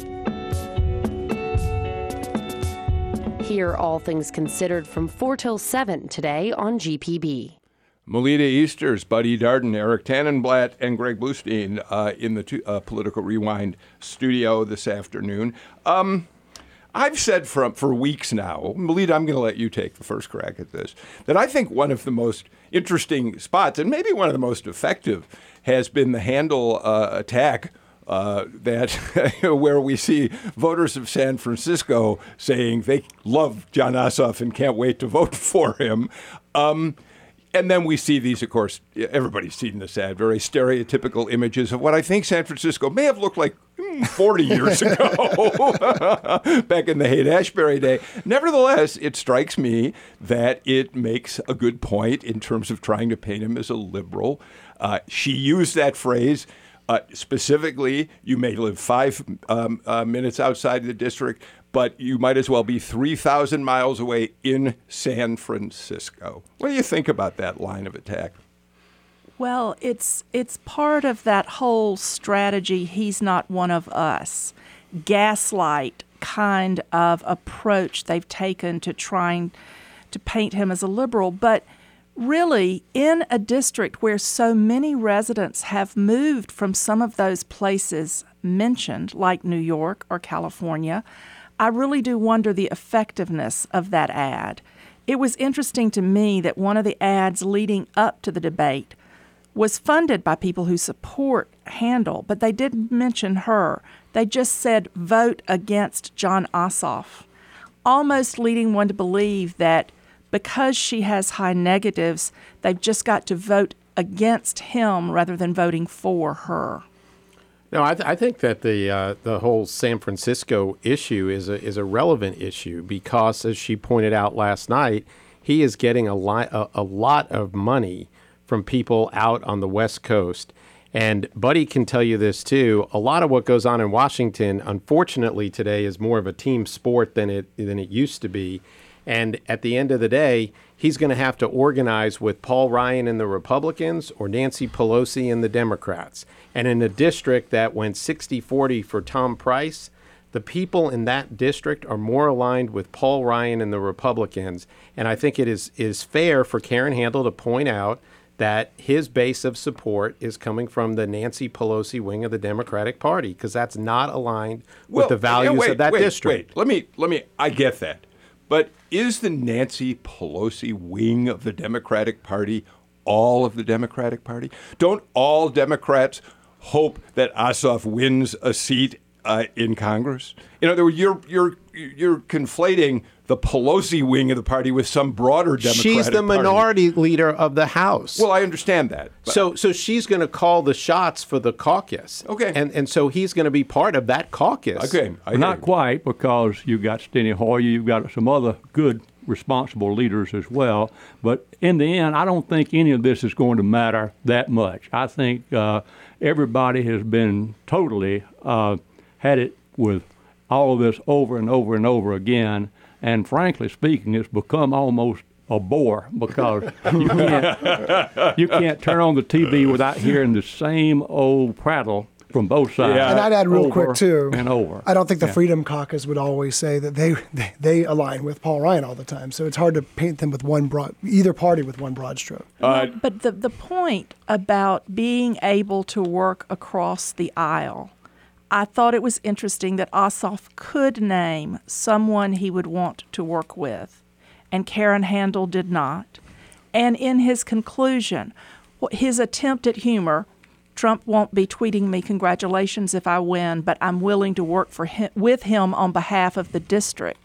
[SPEAKER 19] Hear All Things Considered from four till seven today on G P B.
[SPEAKER 1] Melita Easters, Buddy Darden, Eric Tannenblatt, and Greg Bluestein uh, in the two, uh, Political Rewind studio this afternoon. Um, I've said for, for weeks now, Melita, I'm going to let you take the first crack at this, that I think one of the most interesting spots, and maybe one of the most effective, has been the Handel uh, attack uh, that where we see voters of San Francisco saying they love Jon Ossoff and can't wait to vote for him. Um, And then we see these, of course, everybody's seen this ad, very stereotypical images of what I think San Francisco may have looked like forty years ago, back in the Haight-Ashbury day. Nevertheless, it strikes me that it makes a good point in terms of trying to paint him as a liberal. Uh, she used that phrase uh, specifically, you may live five um, uh, minutes outside the district, but you might as well be three thousand miles away in San Francisco. What do you think about that line of attack?
[SPEAKER 3] Well, it's it's part of that whole strategy, he's not one of us, gaslight kind of approach they've taken to trying to paint him as a liberal. But really, in a district where so many residents have moved from some of those places mentioned, like New York or California, I really do wonder the effectiveness of that ad. It was interesting to me that one of the ads leading up to the debate was funded by people who support Handel, but they didn't mention her. They just said, vote against Jon Ossoff, almost leading one to believe that because she has high negatives, they've just got to vote against him rather than voting for her.
[SPEAKER 4] No, I, th- I think that the uh, the whole San Francisco issue is a is a relevant issue because, as she pointed out last night, he is getting a lot a, a lot of money from people out on the West Coast. And Buddy can tell you this too. A lot of what goes on in Washington, unfortunately, today is more of a team sport than it than it used to be. And at the end of the day, he's going to have to organize with Paul Ryan and the Republicans or Nancy Pelosi and the Democrats. And in a district that went sixty forty for Tom Price, the people in that district are more aligned with Paul Ryan and the Republicans. And I think it is, is fair for Karen Handel to point out that his base of support is coming from the Nancy Pelosi wing of the Democratic Party, because that's not aligned
[SPEAKER 1] well,
[SPEAKER 4] with the values
[SPEAKER 1] yeah, wait,
[SPEAKER 4] of that
[SPEAKER 1] wait,
[SPEAKER 4] district.
[SPEAKER 1] Wait, let me, let me, I get that. But is the Nancy Pelosi wing of the Democratic Party all of the Democratic Party? Don't all Democrats hope that Ossoff wins a seat uh, in Congress? In other words, you're you're you're conflating the Pelosi wing of the party with some broader Democratic
[SPEAKER 4] She's the
[SPEAKER 1] party.
[SPEAKER 4] minority leader of the House.
[SPEAKER 1] Well, I understand that.
[SPEAKER 4] So so she's going to call the shots for the caucus.
[SPEAKER 1] Okay.
[SPEAKER 4] And and so he's going to be part of that caucus.
[SPEAKER 1] Okay.
[SPEAKER 5] Well, not quite, because you've got Steny Hoyer, you've got some other good, responsible leaders as well. But in the end, I don't think any of this is going to matter that much. I think uh, everybody has been totally uh, had it with all of this over and over and over again. And frankly speaking, it's become almost a bore, because you can't, you can't turn on the T V without hearing the same old prattle from both sides.
[SPEAKER 2] Yeah. And I'd add real
[SPEAKER 5] over
[SPEAKER 2] quick, too,
[SPEAKER 5] and over.
[SPEAKER 2] I don't think the
[SPEAKER 5] Yeah.
[SPEAKER 2] Freedom Caucus would always say that they, they they align with Paul Ryan all the time. So it's hard to paint them with one broad, either party with one broad stroke.
[SPEAKER 1] Uh,
[SPEAKER 3] But the, the point about being able to work across the aisle, I thought it was interesting that Ossoff could name someone he would want to work with, and Karen Handel did not. And in his conclusion, his attempt at humor, Trump won't be tweeting me congratulations if I win, but I'm willing to work for him, with him on behalf of the district,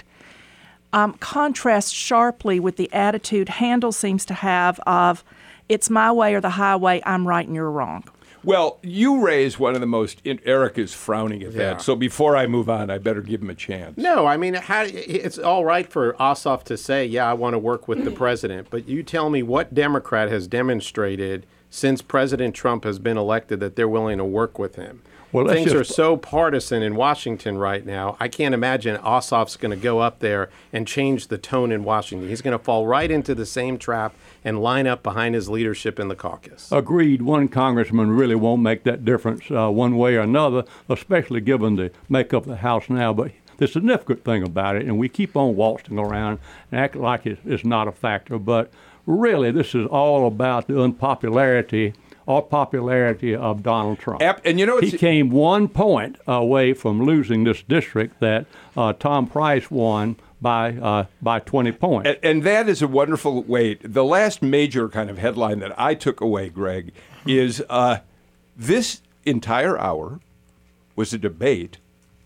[SPEAKER 3] um, contrasts sharply with the attitude Handel seems to have of, it's my way or the highway, I'm right and you're wrong.
[SPEAKER 1] Well, you raise one of the most. Eric is frowning at
[SPEAKER 4] Yeah.
[SPEAKER 1] that. So before I move on, I better give him a chance.
[SPEAKER 4] No, I mean, how, it's all right for Ossoff to say, yeah, I want to work with the president. But you tell me what Democrat has demonstrated since President Trump has been elected that they're willing to work with him.
[SPEAKER 5] Well, let's
[SPEAKER 4] Things
[SPEAKER 5] just-
[SPEAKER 4] are so partisan in Washington right now. I can't imagine Ossoff's going to go up there and change the tone in Washington. He's going to fall right into the same trap and line up behind his leadership in the caucus.
[SPEAKER 5] Agreed. One congressman really won't make that difference uh, one way or another, especially given the makeup of the House now. But the significant thing about it, and we keep on waltzing around and acting like it, it's not a factor, but really this is all about the unpopularity or popularity of Donald Trump.
[SPEAKER 1] And you know,
[SPEAKER 5] he came one point away from losing this district that uh, Tom Price won by uh, by twenty points.
[SPEAKER 1] And, and that is a wonderful way. The last major kind of headline that I took away, Greg, is uh, this entire hour was a debate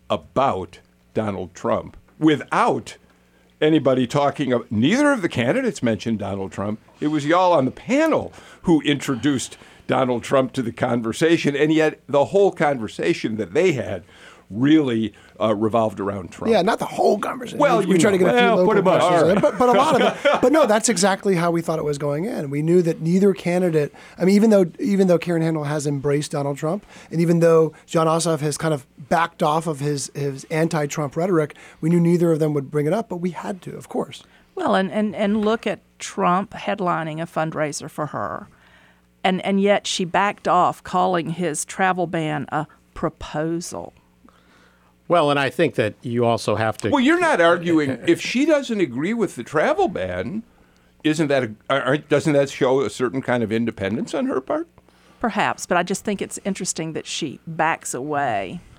[SPEAKER 1] about Donald Trump without anybody talking of. Neither of the candidates mentioned Donald Trump. It was y'all on the panel who introduced Donald Trump to the conversation, and yet the whole conversation that they had really uh, revolved around Trump.
[SPEAKER 2] Yeah, not the whole conversation.
[SPEAKER 1] Well,
[SPEAKER 2] we, we
[SPEAKER 1] you
[SPEAKER 2] tried to
[SPEAKER 1] know,
[SPEAKER 2] get a
[SPEAKER 1] well,
[SPEAKER 2] few local
[SPEAKER 1] pretty much.
[SPEAKER 2] questions
[SPEAKER 1] All
[SPEAKER 2] in,
[SPEAKER 1] right.
[SPEAKER 2] but, but a lot of it. But no, that's exactly how we thought it was going in. We knew that neither candidate. I mean, even though even though Karen Handel has embraced Donald Trump, and even though Jon Ossoff has kind of backed off of his his anti-Trump rhetoric, we knew neither of them would bring it up. But we had to, of course.
[SPEAKER 3] Well, and, and, and look at Trump headlining a fundraiser for her. And and yet she backed off, calling his travel ban a proposal.
[SPEAKER 4] Well, and I think that you also have to.
[SPEAKER 1] Well, you're not arguing if she doesn't agree with the travel ban. Isn't that a, aren't, doesn't that show a certain kind of independence on her part?
[SPEAKER 3] Perhaps, but I just think it's interesting that she backs away.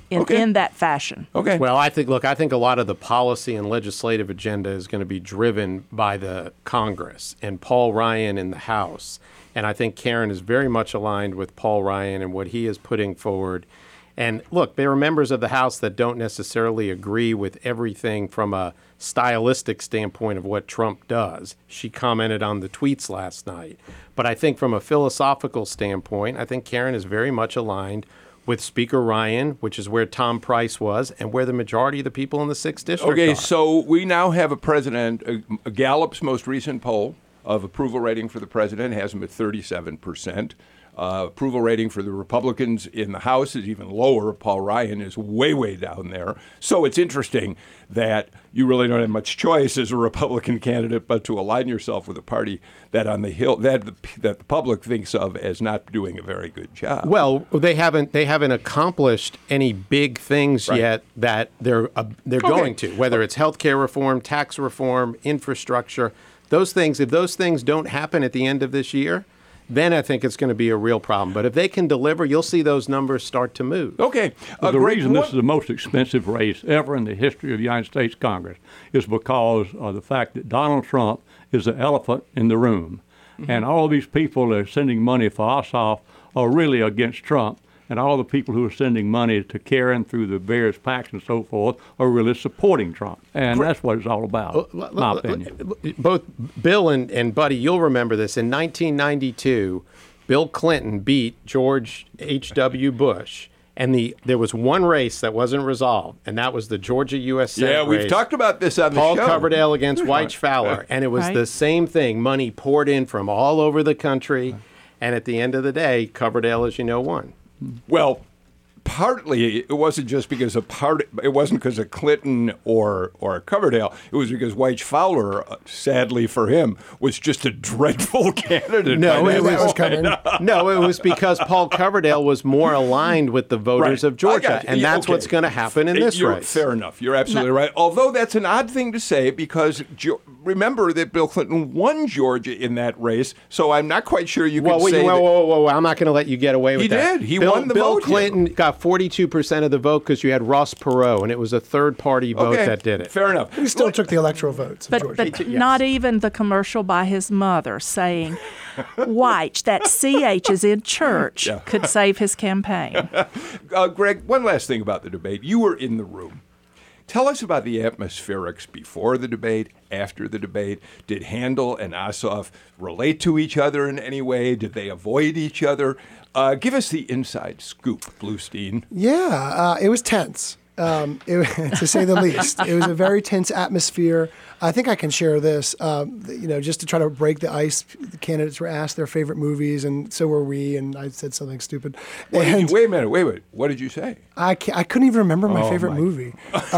[SPEAKER 3] in,
[SPEAKER 1] Okay.
[SPEAKER 3] in that fashion.
[SPEAKER 1] Okay.
[SPEAKER 4] Well, I think, look, I think a lot of the policy and legislative agenda is going to be driven by the Congress and Paul Ryan in the House. And I think Karen is very much aligned with Paul Ryan and what he is putting forward. And look, there are members of the House that don't necessarily agree with everything from a stylistic standpoint of what Trump does. She commented on the tweets last night. But I think from a philosophical standpoint, I think Karen is very much aligned with Speaker Ryan, which is where Tom Price was, and where the majority of the people in the sixth District
[SPEAKER 1] Okay,
[SPEAKER 4] are.
[SPEAKER 1] so we now have a president, uh, Gallup's most recent poll of approval rating for the president has him at thirty-seven percent. Uh, approval rating for the Republicans in the House is even lower. Paul Ryan is way, way down there. So it's interesting that you really don't have much choice as a Republican candidate but to align yourself with a party that on the Hill that the, that the public thinks of as not doing a very good job.
[SPEAKER 4] Well, they haven't they haven't accomplished any big things
[SPEAKER 1] Right.
[SPEAKER 4] yet that they're uh, they're
[SPEAKER 1] Okay.
[SPEAKER 4] going to. Whether it's healthcare reform, tax reform, infrastructure, those things. If those things don't happen at the end of this year, then I think it's going to be a real problem. But if they can deliver, you'll see those numbers start to move.
[SPEAKER 1] Okay.
[SPEAKER 5] But the reason this is the most expensive race ever in the history of the United States Congress is because of the fact that Donald Trump is the elephant in the room. Mm-hmm. And all these people that are sending money for Ossoff are really against Trump. And all the people who are sending money to Karen through the various PACs and so forth are really supporting Trump. And that's what it's all about,
[SPEAKER 4] Well,
[SPEAKER 5] my
[SPEAKER 4] l- l-
[SPEAKER 5] opinion.
[SPEAKER 4] Both Bill and, and Buddy, you'll remember this. In nineteen ninety-two, Bill Clinton beat George H W. Bush. And the there was one race that wasn't resolved, and that was the Georgia U S Senate
[SPEAKER 1] Yeah, we've
[SPEAKER 4] race.
[SPEAKER 1] talked about this on the
[SPEAKER 4] Paul
[SPEAKER 1] show.
[SPEAKER 4] Coverdale against Wyche Fowler. And it was
[SPEAKER 3] Right.
[SPEAKER 4] the same thing. Money poured in from all over the country. And at the end of the day, Coverdale, as you know, won.
[SPEAKER 1] Well, partly it wasn't just because of part. It wasn't because of Clinton or or Coverdale. It was because Wyche Fowler, uh, sadly for him, was just a dreadful candidate.
[SPEAKER 4] No,
[SPEAKER 1] by
[SPEAKER 4] it
[SPEAKER 1] that
[SPEAKER 4] was
[SPEAKER 1] point.
[SPEAKER 4] no, it was because Paul Coverdale was more aligned with the voters
[SPEAKER 1] Right.
[SPEAKER 4] of Georgia,
[SPEAKER 1] I got you.
[SPEAKER 4] and
[SPEAKER 1] Yeah,
[SPEAKER 4] that's
[SPEAKER 1] okay.
[SPEAKER 4] what's going to happen in this
[SPEAKER 1] You're-
[SPEAKER 4] race.
[SPEAKER 1] Fair enough. You're absolutely right. Although that's an odd thing to say because Jo- remember that Bill Clinton won Georgia in that race, so I'm not quite sure you
[SPEAKER 4] Well,
[SPEAKER 1] can
[SPEAKER 4] wait,
[SPEAKER 1] say
[SPEAKER 4] whoa,
[SPEAKER 1] that.
[SPEAKER 4] whoa, whoa, whoa! I'm not going to let you get away with
[SPEAKER 1] He
[SPEAKER 4] that.
[SPEAKER 1] did. He
[SPEAKER 4] Bill,
[SPEAKER 1] won the
[SPEAKER 4] Bill
[SPEAKER 1] vote here.
[SPEAKER 4] Clinton got forty-two percent of the vote because you had Ross Perot, and it was a third-party vote
[SPEAKER 1] Okay,
[SPEAKER 4] that did it.
[SPEAKER 1] Fair enough.
[SPEAKER 2] He still took the electoral votes of
[SPEAKER 3] But,
[SPEAKER 2] Georgia.
[SPEAKER 3] but not even the commercial by his mother saying, Wyche, that C H is in church,
[SPEAKER 1] Yeah.
[SPEAKER 3] could save his campaign.
[SPEAKER 1] Uh, Greg, one last thing about the debate. You were in the room. Tell us about the atmospherics before the debate, after the debate. Did Handel and Ossoff relate to each other in any way? Did they avoid each other? Uh, give us the inside scoop, Bluestein.
[SPEAKER 2] Yeah, uh, it was tense, um, it, to say the least. It was a very tense atmosphere. I think I can share this, um, you know, just to try to break the ice. The candidates were asked their favorite movies, and so were we, and I said something stupid.
[SPEAKER 1] What did
[SPEAKER 2] And
[SPEAKER 1] you, wait a minute, wait a minute. What did you say?
[SPEAKER 2] I, can't, I couldn't even remember my
[SPEAKER 1] Oh,
[SPEAKER 2] favorite
[SPEAKER 1] my-
[SPEAKER 2] movie.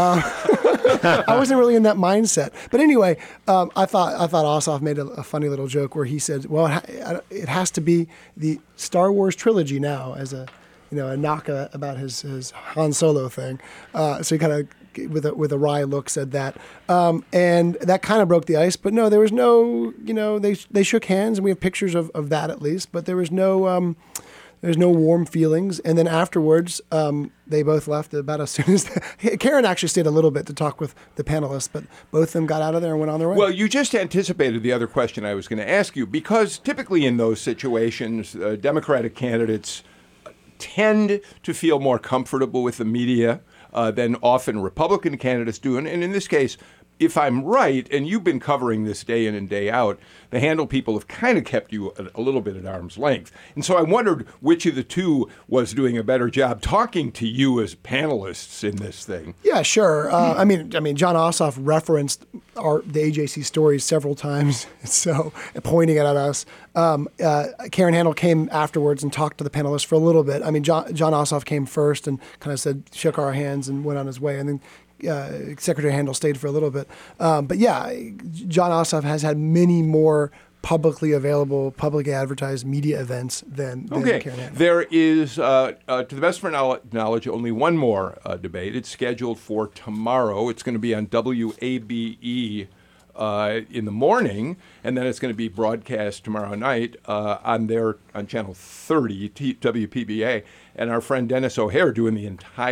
[SPEAKER 2] Uh, I wasn't really in that mindset. But anyway, um, I thought I thought Ossoff made a, a funny little joke where he said, "Well, it, ha- it has to be the Star Wars trilogy now," as a you know a knock uh, about his his Han Solo thing. Uh, so he kind of with a with a wry look said that, um, and that kind of broke the ice. But no, there was no you know they they shook hands, and we have pictures of, of that at least. But there was no. Um, There's no warm feelings. And then afterwards, um, they both left about as soon as... The, Karen actually stayed a little bit to talk with the panelists, but both of them got out of there and went on their way.
[SPEAKER 1] Well, you just anticipated the other question I was going to ask you, because typically in those situations, uh, Democratic candidates tend to feel more comfortable with the media uh, than often Republican candidates do. And, and in this case, if I'm right, and you've been covering this day in and day out, the Handel people have kind of kept you a, a little bit at arm's length. And so I wondered which of the two was doing a better job talking to you as panelists in this thing.
[SPEAKER 2] Yeah, sure. Uh, I mean, I mean, John Ossoff referenced our the A J C stories several times, so pointing it at us. Um, uh, Karen Handel came afterwards and talked to the panelists for a little bit. I mean, John, John Ossoff came first and kind of said, shook our hands and went on his way, and then Uh, Secretary Handel stayed for a little bit. Um, but yeah, John Ossoff has had many more publicly available, publicly advertised media events than, than
[SPEAKER 1] Okay.
[SPEAKER 2] Karen Handel.
[SPEAKER 1] There is, uh, uh, to the best of our knowledge, only one more uh, debate. It's scheduled for tomorrow. It's going to be on W A B E uh, in the morning, and then it's going to be broadcast tomorrow night uh, on their on channel thirty, T- W P B A, and our friend Dennis O'Hare doing the entire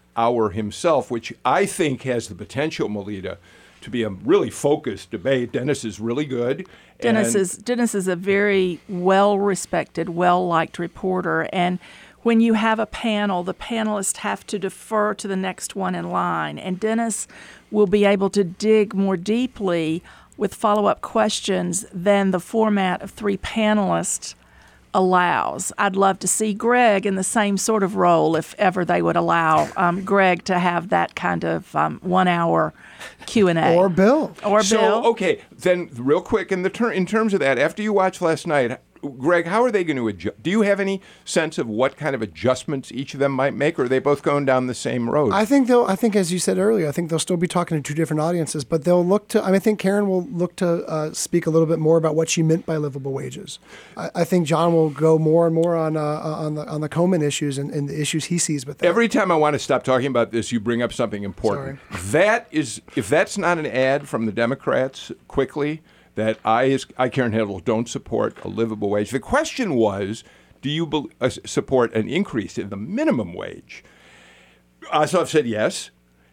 [SPEAKER 1] hour himself, which I think has the potential, Melita, to be a really focused debate. Dennis is really good.
[SPEAKER 3] Dennis
[SPEAKER 1] and
[SPEAKER 3] is Dennis is a very well-respected, well-liked reporter, and when you have a panel, the panelists have to defer to the next one in line, and Dennis will be able to dig more deeply with follow-up questions than the format of three panelists allows. I'd love to see Greg in the same sort of role if ever they would allow um, Greg to have that kind of um, one-hour Q and A.
[SPEAKER 2] Or Bill.
[SPEAKER 3] Or
[SPEAKER 1] so,
[SPEAKER 3] Bill.
[SPEAKER 1] okay, then real quick, in the ter- in terms of that, after you watched last night, Greg, how are they going to adjust? Do you have any sense of what kind of adjustments each of them might make, or are they both going down the same road?
[SPEAKER 2] I think they'll. I think, as you said earlier, I think they'll still be talking to two different audiences, but they'll look to. I mean, I think Karen will look to uh, speak a little bit more about what she meant by livable wages. I, I think John will go more and more on uh, on the on the Komen issues and, and the issues he sees with that.
[SPEAKER 1] Every time I want to stop talking about this, you bring up something important.
[SPEAKER 2] Sorry.
[SPEAKER 1] That is, if that's not an ad from the Democrats, quickly. That I, as I, Karen Handel, don't support a livable wage. The question was, do you be, uh, support an increase in the minimum wage? Ossoff said yes.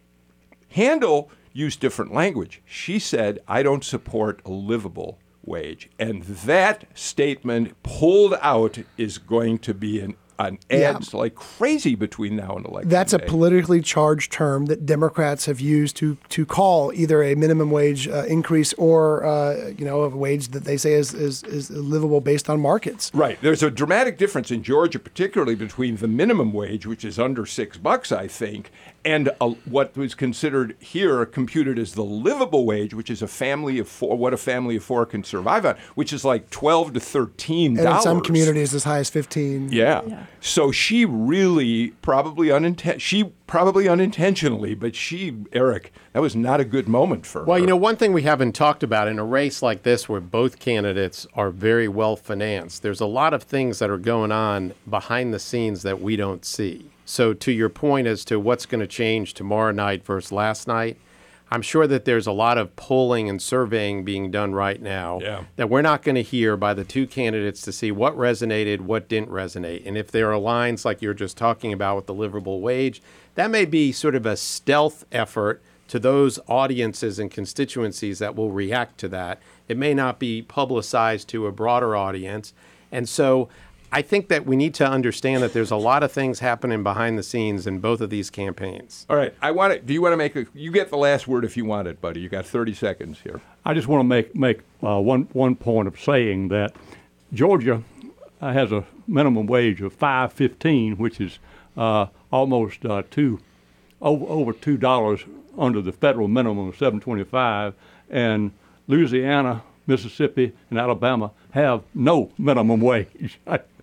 [SPEAKER 1] Handel used different language. She said, I don't support a livable wage. And that statement pulled out is going to be an on ads yeah. like crazy between now and election
[SPEAKER 2] That's
[SPEAKER 1] day.
[SPEAKER 2] a politically charged term that Democrats have used to to call either a minimum wage uh, increase or uh, you know a wage that they say is, is is livable based on markets.
[SPEAKER 1] Right. There's a dramatic difference in Georgia, particularly between the minimum wage, which is under six bucks, I think, and a, what was considered here computed as the livable wage, which is a family of four, what a family of four can survive on, which is like twelve to thirteen dollars.
[SPEAKER 2] And in some communities, as high as fifteen.
[SPEAKER 1] Yeah. yeah. So she really probably uninten- she probably unintentionally, but she, Eric, that was not a good moment for her.
[SPEAKER 4] Well, you know, one thing we haven't talked about in a race like this where both candidates are very well financed, there's a lot of things that are going on behind the scenes that we don't see. So to your point as to what's going to change tomorrow night versus last night, I'm sure that there's a lot of polling and surveying being done right now
[SPEAKER 1] yeah.
[SPEAKER 4] that we're not going to hear by the two candidates to see what resonated, what didn't resonate. And if there are lines like you're just talking about with the livable wage, that may be sort of a stealth effort to those audiences and constituencies that will react to that. It may not be publicized to a broader audience. And so I think that we need to understand that there's a lot of things happening behind the scenes in both of these campaigns.
[SPEAKER 1] All right. I want to, do you want to make a, you get the last word if you want it, buddy. You got thirty seconds here.
[SPEAKER 5] I just want to make, make uh, one, one point of saying that Georgia uh, has a minimum wage of five fifteen, which is uh, almost uh, two, over, over two dollars under the federal minimum of seven twenty-five, and Louisiana, Mississippi, and Alabama have no minimum wage.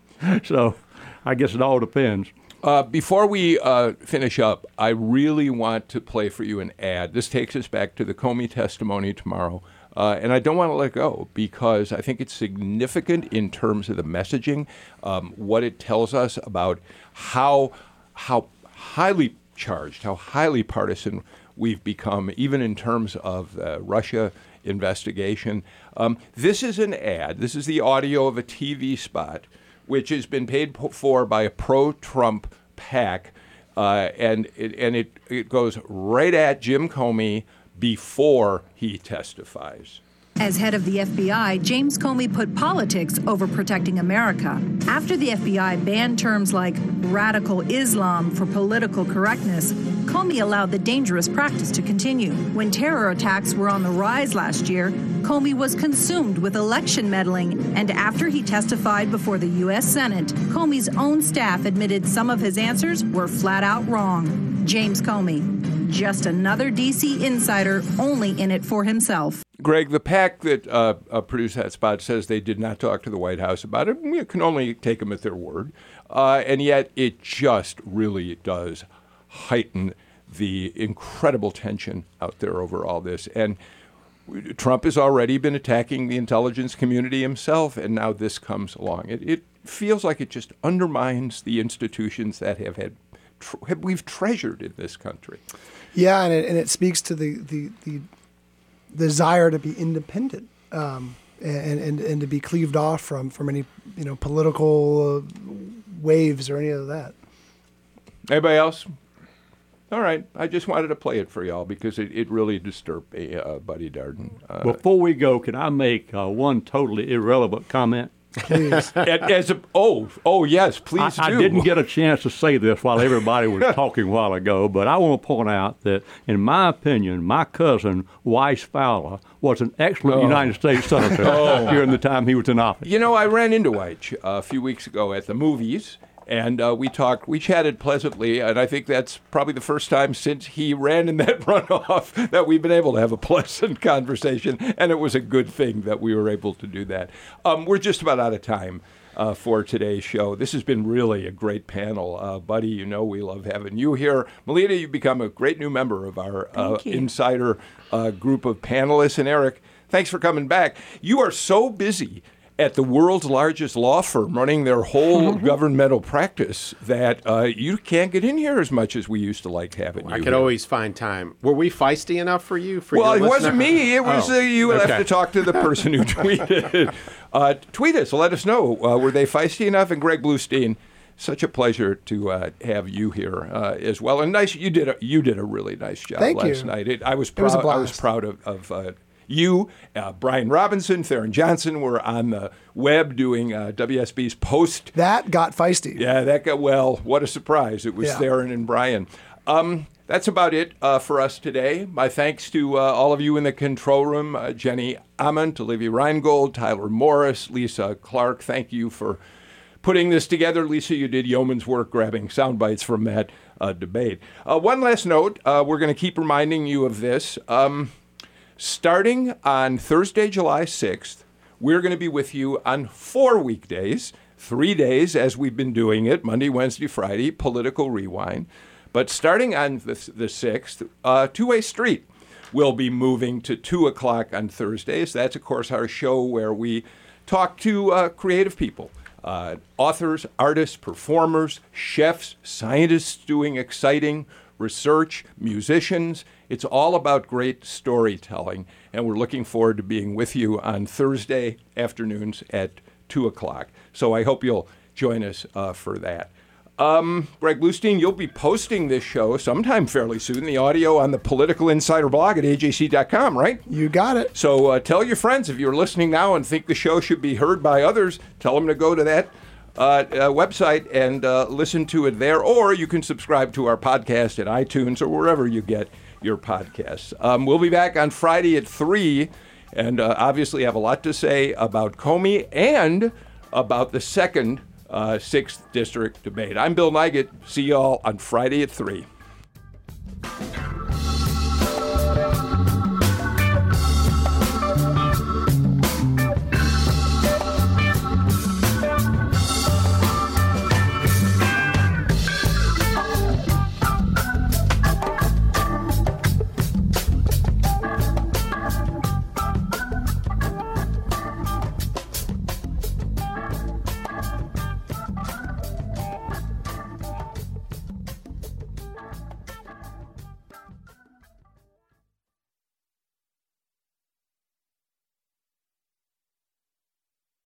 [SPEAKER 5] So I guess it all depends.
[SPEAKER 1] Uh, before we uh, finish up, I really want to play for you an ad. This takes us back to the Comey testimony tomorrow. Uh, and I don't want to let go because I think it's significant in terms of the messaging, um, what it tells us about how how highly charged, how highly partisan we've become, even in terms of the Russia investigation. Um, this is an ad. This is the audio of a T V spot, which has been paid for by a pro-Trump PAC, uh, and it, and it, it goes right at Jim Comey before he testifies.
[SPEAKER 20] As head of the F B I, James Comey put politics over protecting America. After the F B I banned terms like radical Islam for political correctness, Comey allowed the dangerous practice to continue. When terror attacks were on the rise last year, Comey was consumed with election meddling, and after he testified before the U S Senate, Comey's own staff admitted some of his answers were flat out wrong. James Comey, just another D C insider, only in it for himself.
[SPEAKER 1] Greg, the PAC that uh, uh, produced that spot says they did not talk to the White House about it. We can only take them at their word. Uh, and yet it just really does heighten the incredible tension out there over all this. And Trump has already been attacking the intelligence community himself, and now this comes along. It, it feels like it just undermines the institutions that have had tr- we've treasured in this country.
[SPEAKER 2] Yeah, and it, and it speaks to the, the, the desire to be independent um, and, and and to be cleaved off from, from any you know political uh, waves or any of that.
[SPEAKER 1] Anybody else? All right. I just wanted to play it for y'all because it, it really disturbed me, uh, Buddy Darden. Uh,
[SPEAKER 5] Before we go, can I make uh, one totally irrelevant comment?
[SPEAKER 2] Please.
[SPEAKER 1] As a, oh, oh yes, please
[SPEAKER 5] I,
[SPEAKER 1] do.
[SPEAKER 5] I didn't get a chance to say this while everybody was talking a while ago, but I want to point out that, in my opinion, my cousin, Weiss Fowler, was an excellent
[SPEAKER 1] Oh.
[SPEAKER 5] United States Senator
[SPEAKER 1] Oh.
[SPEAKER 5] during the time he was in office.
[SPEAKER 1] You know, I ran into Weich uh, a few weeks ago at the movies, and uh, we talked, we chatted pleasantly, and I think that's probably the first time since he ran in that runoff that we've been able to have a pleasant conversation, and it was a good thing that we were able to do that. Um, we're just about out of time uh, for today's show. This has been really a great panel. Uh, Buddy, you know we love having you here. Melita, you've become a great new member of our uh,
[SPEAKER 3] Thank you.
[SPEAKER 1] insider uh, group of panelists, and Eric, thanks for coming back. You are so busy at the world's largest law firm running their whole governmental practice that uh, you can't get in here as much as we used to like having you
[SPEAKER 4] I could
[SPEAKER 1] here.
[SPEAKER 4] always find time. Were we feisty enough for you? For
[SPEAKER 1] Well,
[SPEAKER 4] your
[SPEAKER 1] it wasn't
[SPEAKER 4] listener?
[SPEAKER 1] me. It was
[SPEAKER 4] Oh,
[SPEAKER 1] uh, you
[SPEAKER 4] okay.
[SPEAKER 1] have to talk to the person who tweeted. Uh, tweet us. Let us know. Uh, were they feisty enough? And Greg Bluestein, such a pleasure to uh, have you here uh, as well. And nice, you did a, you did a really nice job
[SPEAKER 2] Thank
[SPEAKER 1] last
[SPEAKER 2] you.
[SPEAKER 1] night. It, I was
[SPEAKER 2] It was a
[SPEAKER 1] proud. I was
[SPEAKER 2] blast.
[SPEAKER 1] proud of. of uh, You, uh, Brian Robinson, Theron Johnson were on the web doing uh, W S B's post.
[SPEAKER 2] That got feisty.
[SPEAKER 1] Yeah, that got, well, what a surprise. It was
[SPEAKER 2] Yeah.
[SPEAKER 1] Theron and Brian. Um, that's about it uh, for us today. My thanks to uh, all of you in the control room, uh, Jenny Ament, Olivia Reingold, Tyler Morris, Lisa Clark. Thank you for putting this together. Lisa, you did yeoman's work grabbing sound bites from that uh, debate. Uh, one last note. Uh, we're going to keep reminding you of this. Um, Starting on Thursday, July sixth, we're going to be with you on four weekdays, three days as we've been doing it, Monday, Wednesday, Friday, Political Rewind. But starting on the, the sixth, uh, Two-Way Street will be moving to two o'clock on Thursdays. That's, of course, our show where we talk to uh, creative people, uh, authors, artists, performers, chefs, scientists doing exciting research, musicians. It's all about great storytelling, and we're looking forward to being with you on Thursday afternoons at two o'clock. So I hope you'll join us uh, for that. Um, Greg Bluestein, you'll be posting this show sometime fairly soon, the audio on the Political Insider blog at A J C dot com, right?
[SPEAKER 2] You got it.
[SPEAKER 1] So uh, tell your friends, if you're listening now and think the show should be heard by others, tell them to go to that Uh, uh, website and uh, listen to it there, or you can subscribe to our podcast at iTunes or wherever you get your podcasts. Um, we'll be back on Friday at three, and uh, obviously have a lot to say about Comey and about the second uh, sixth District debate. I'm Bill Nigut. See y'all on Friday at three.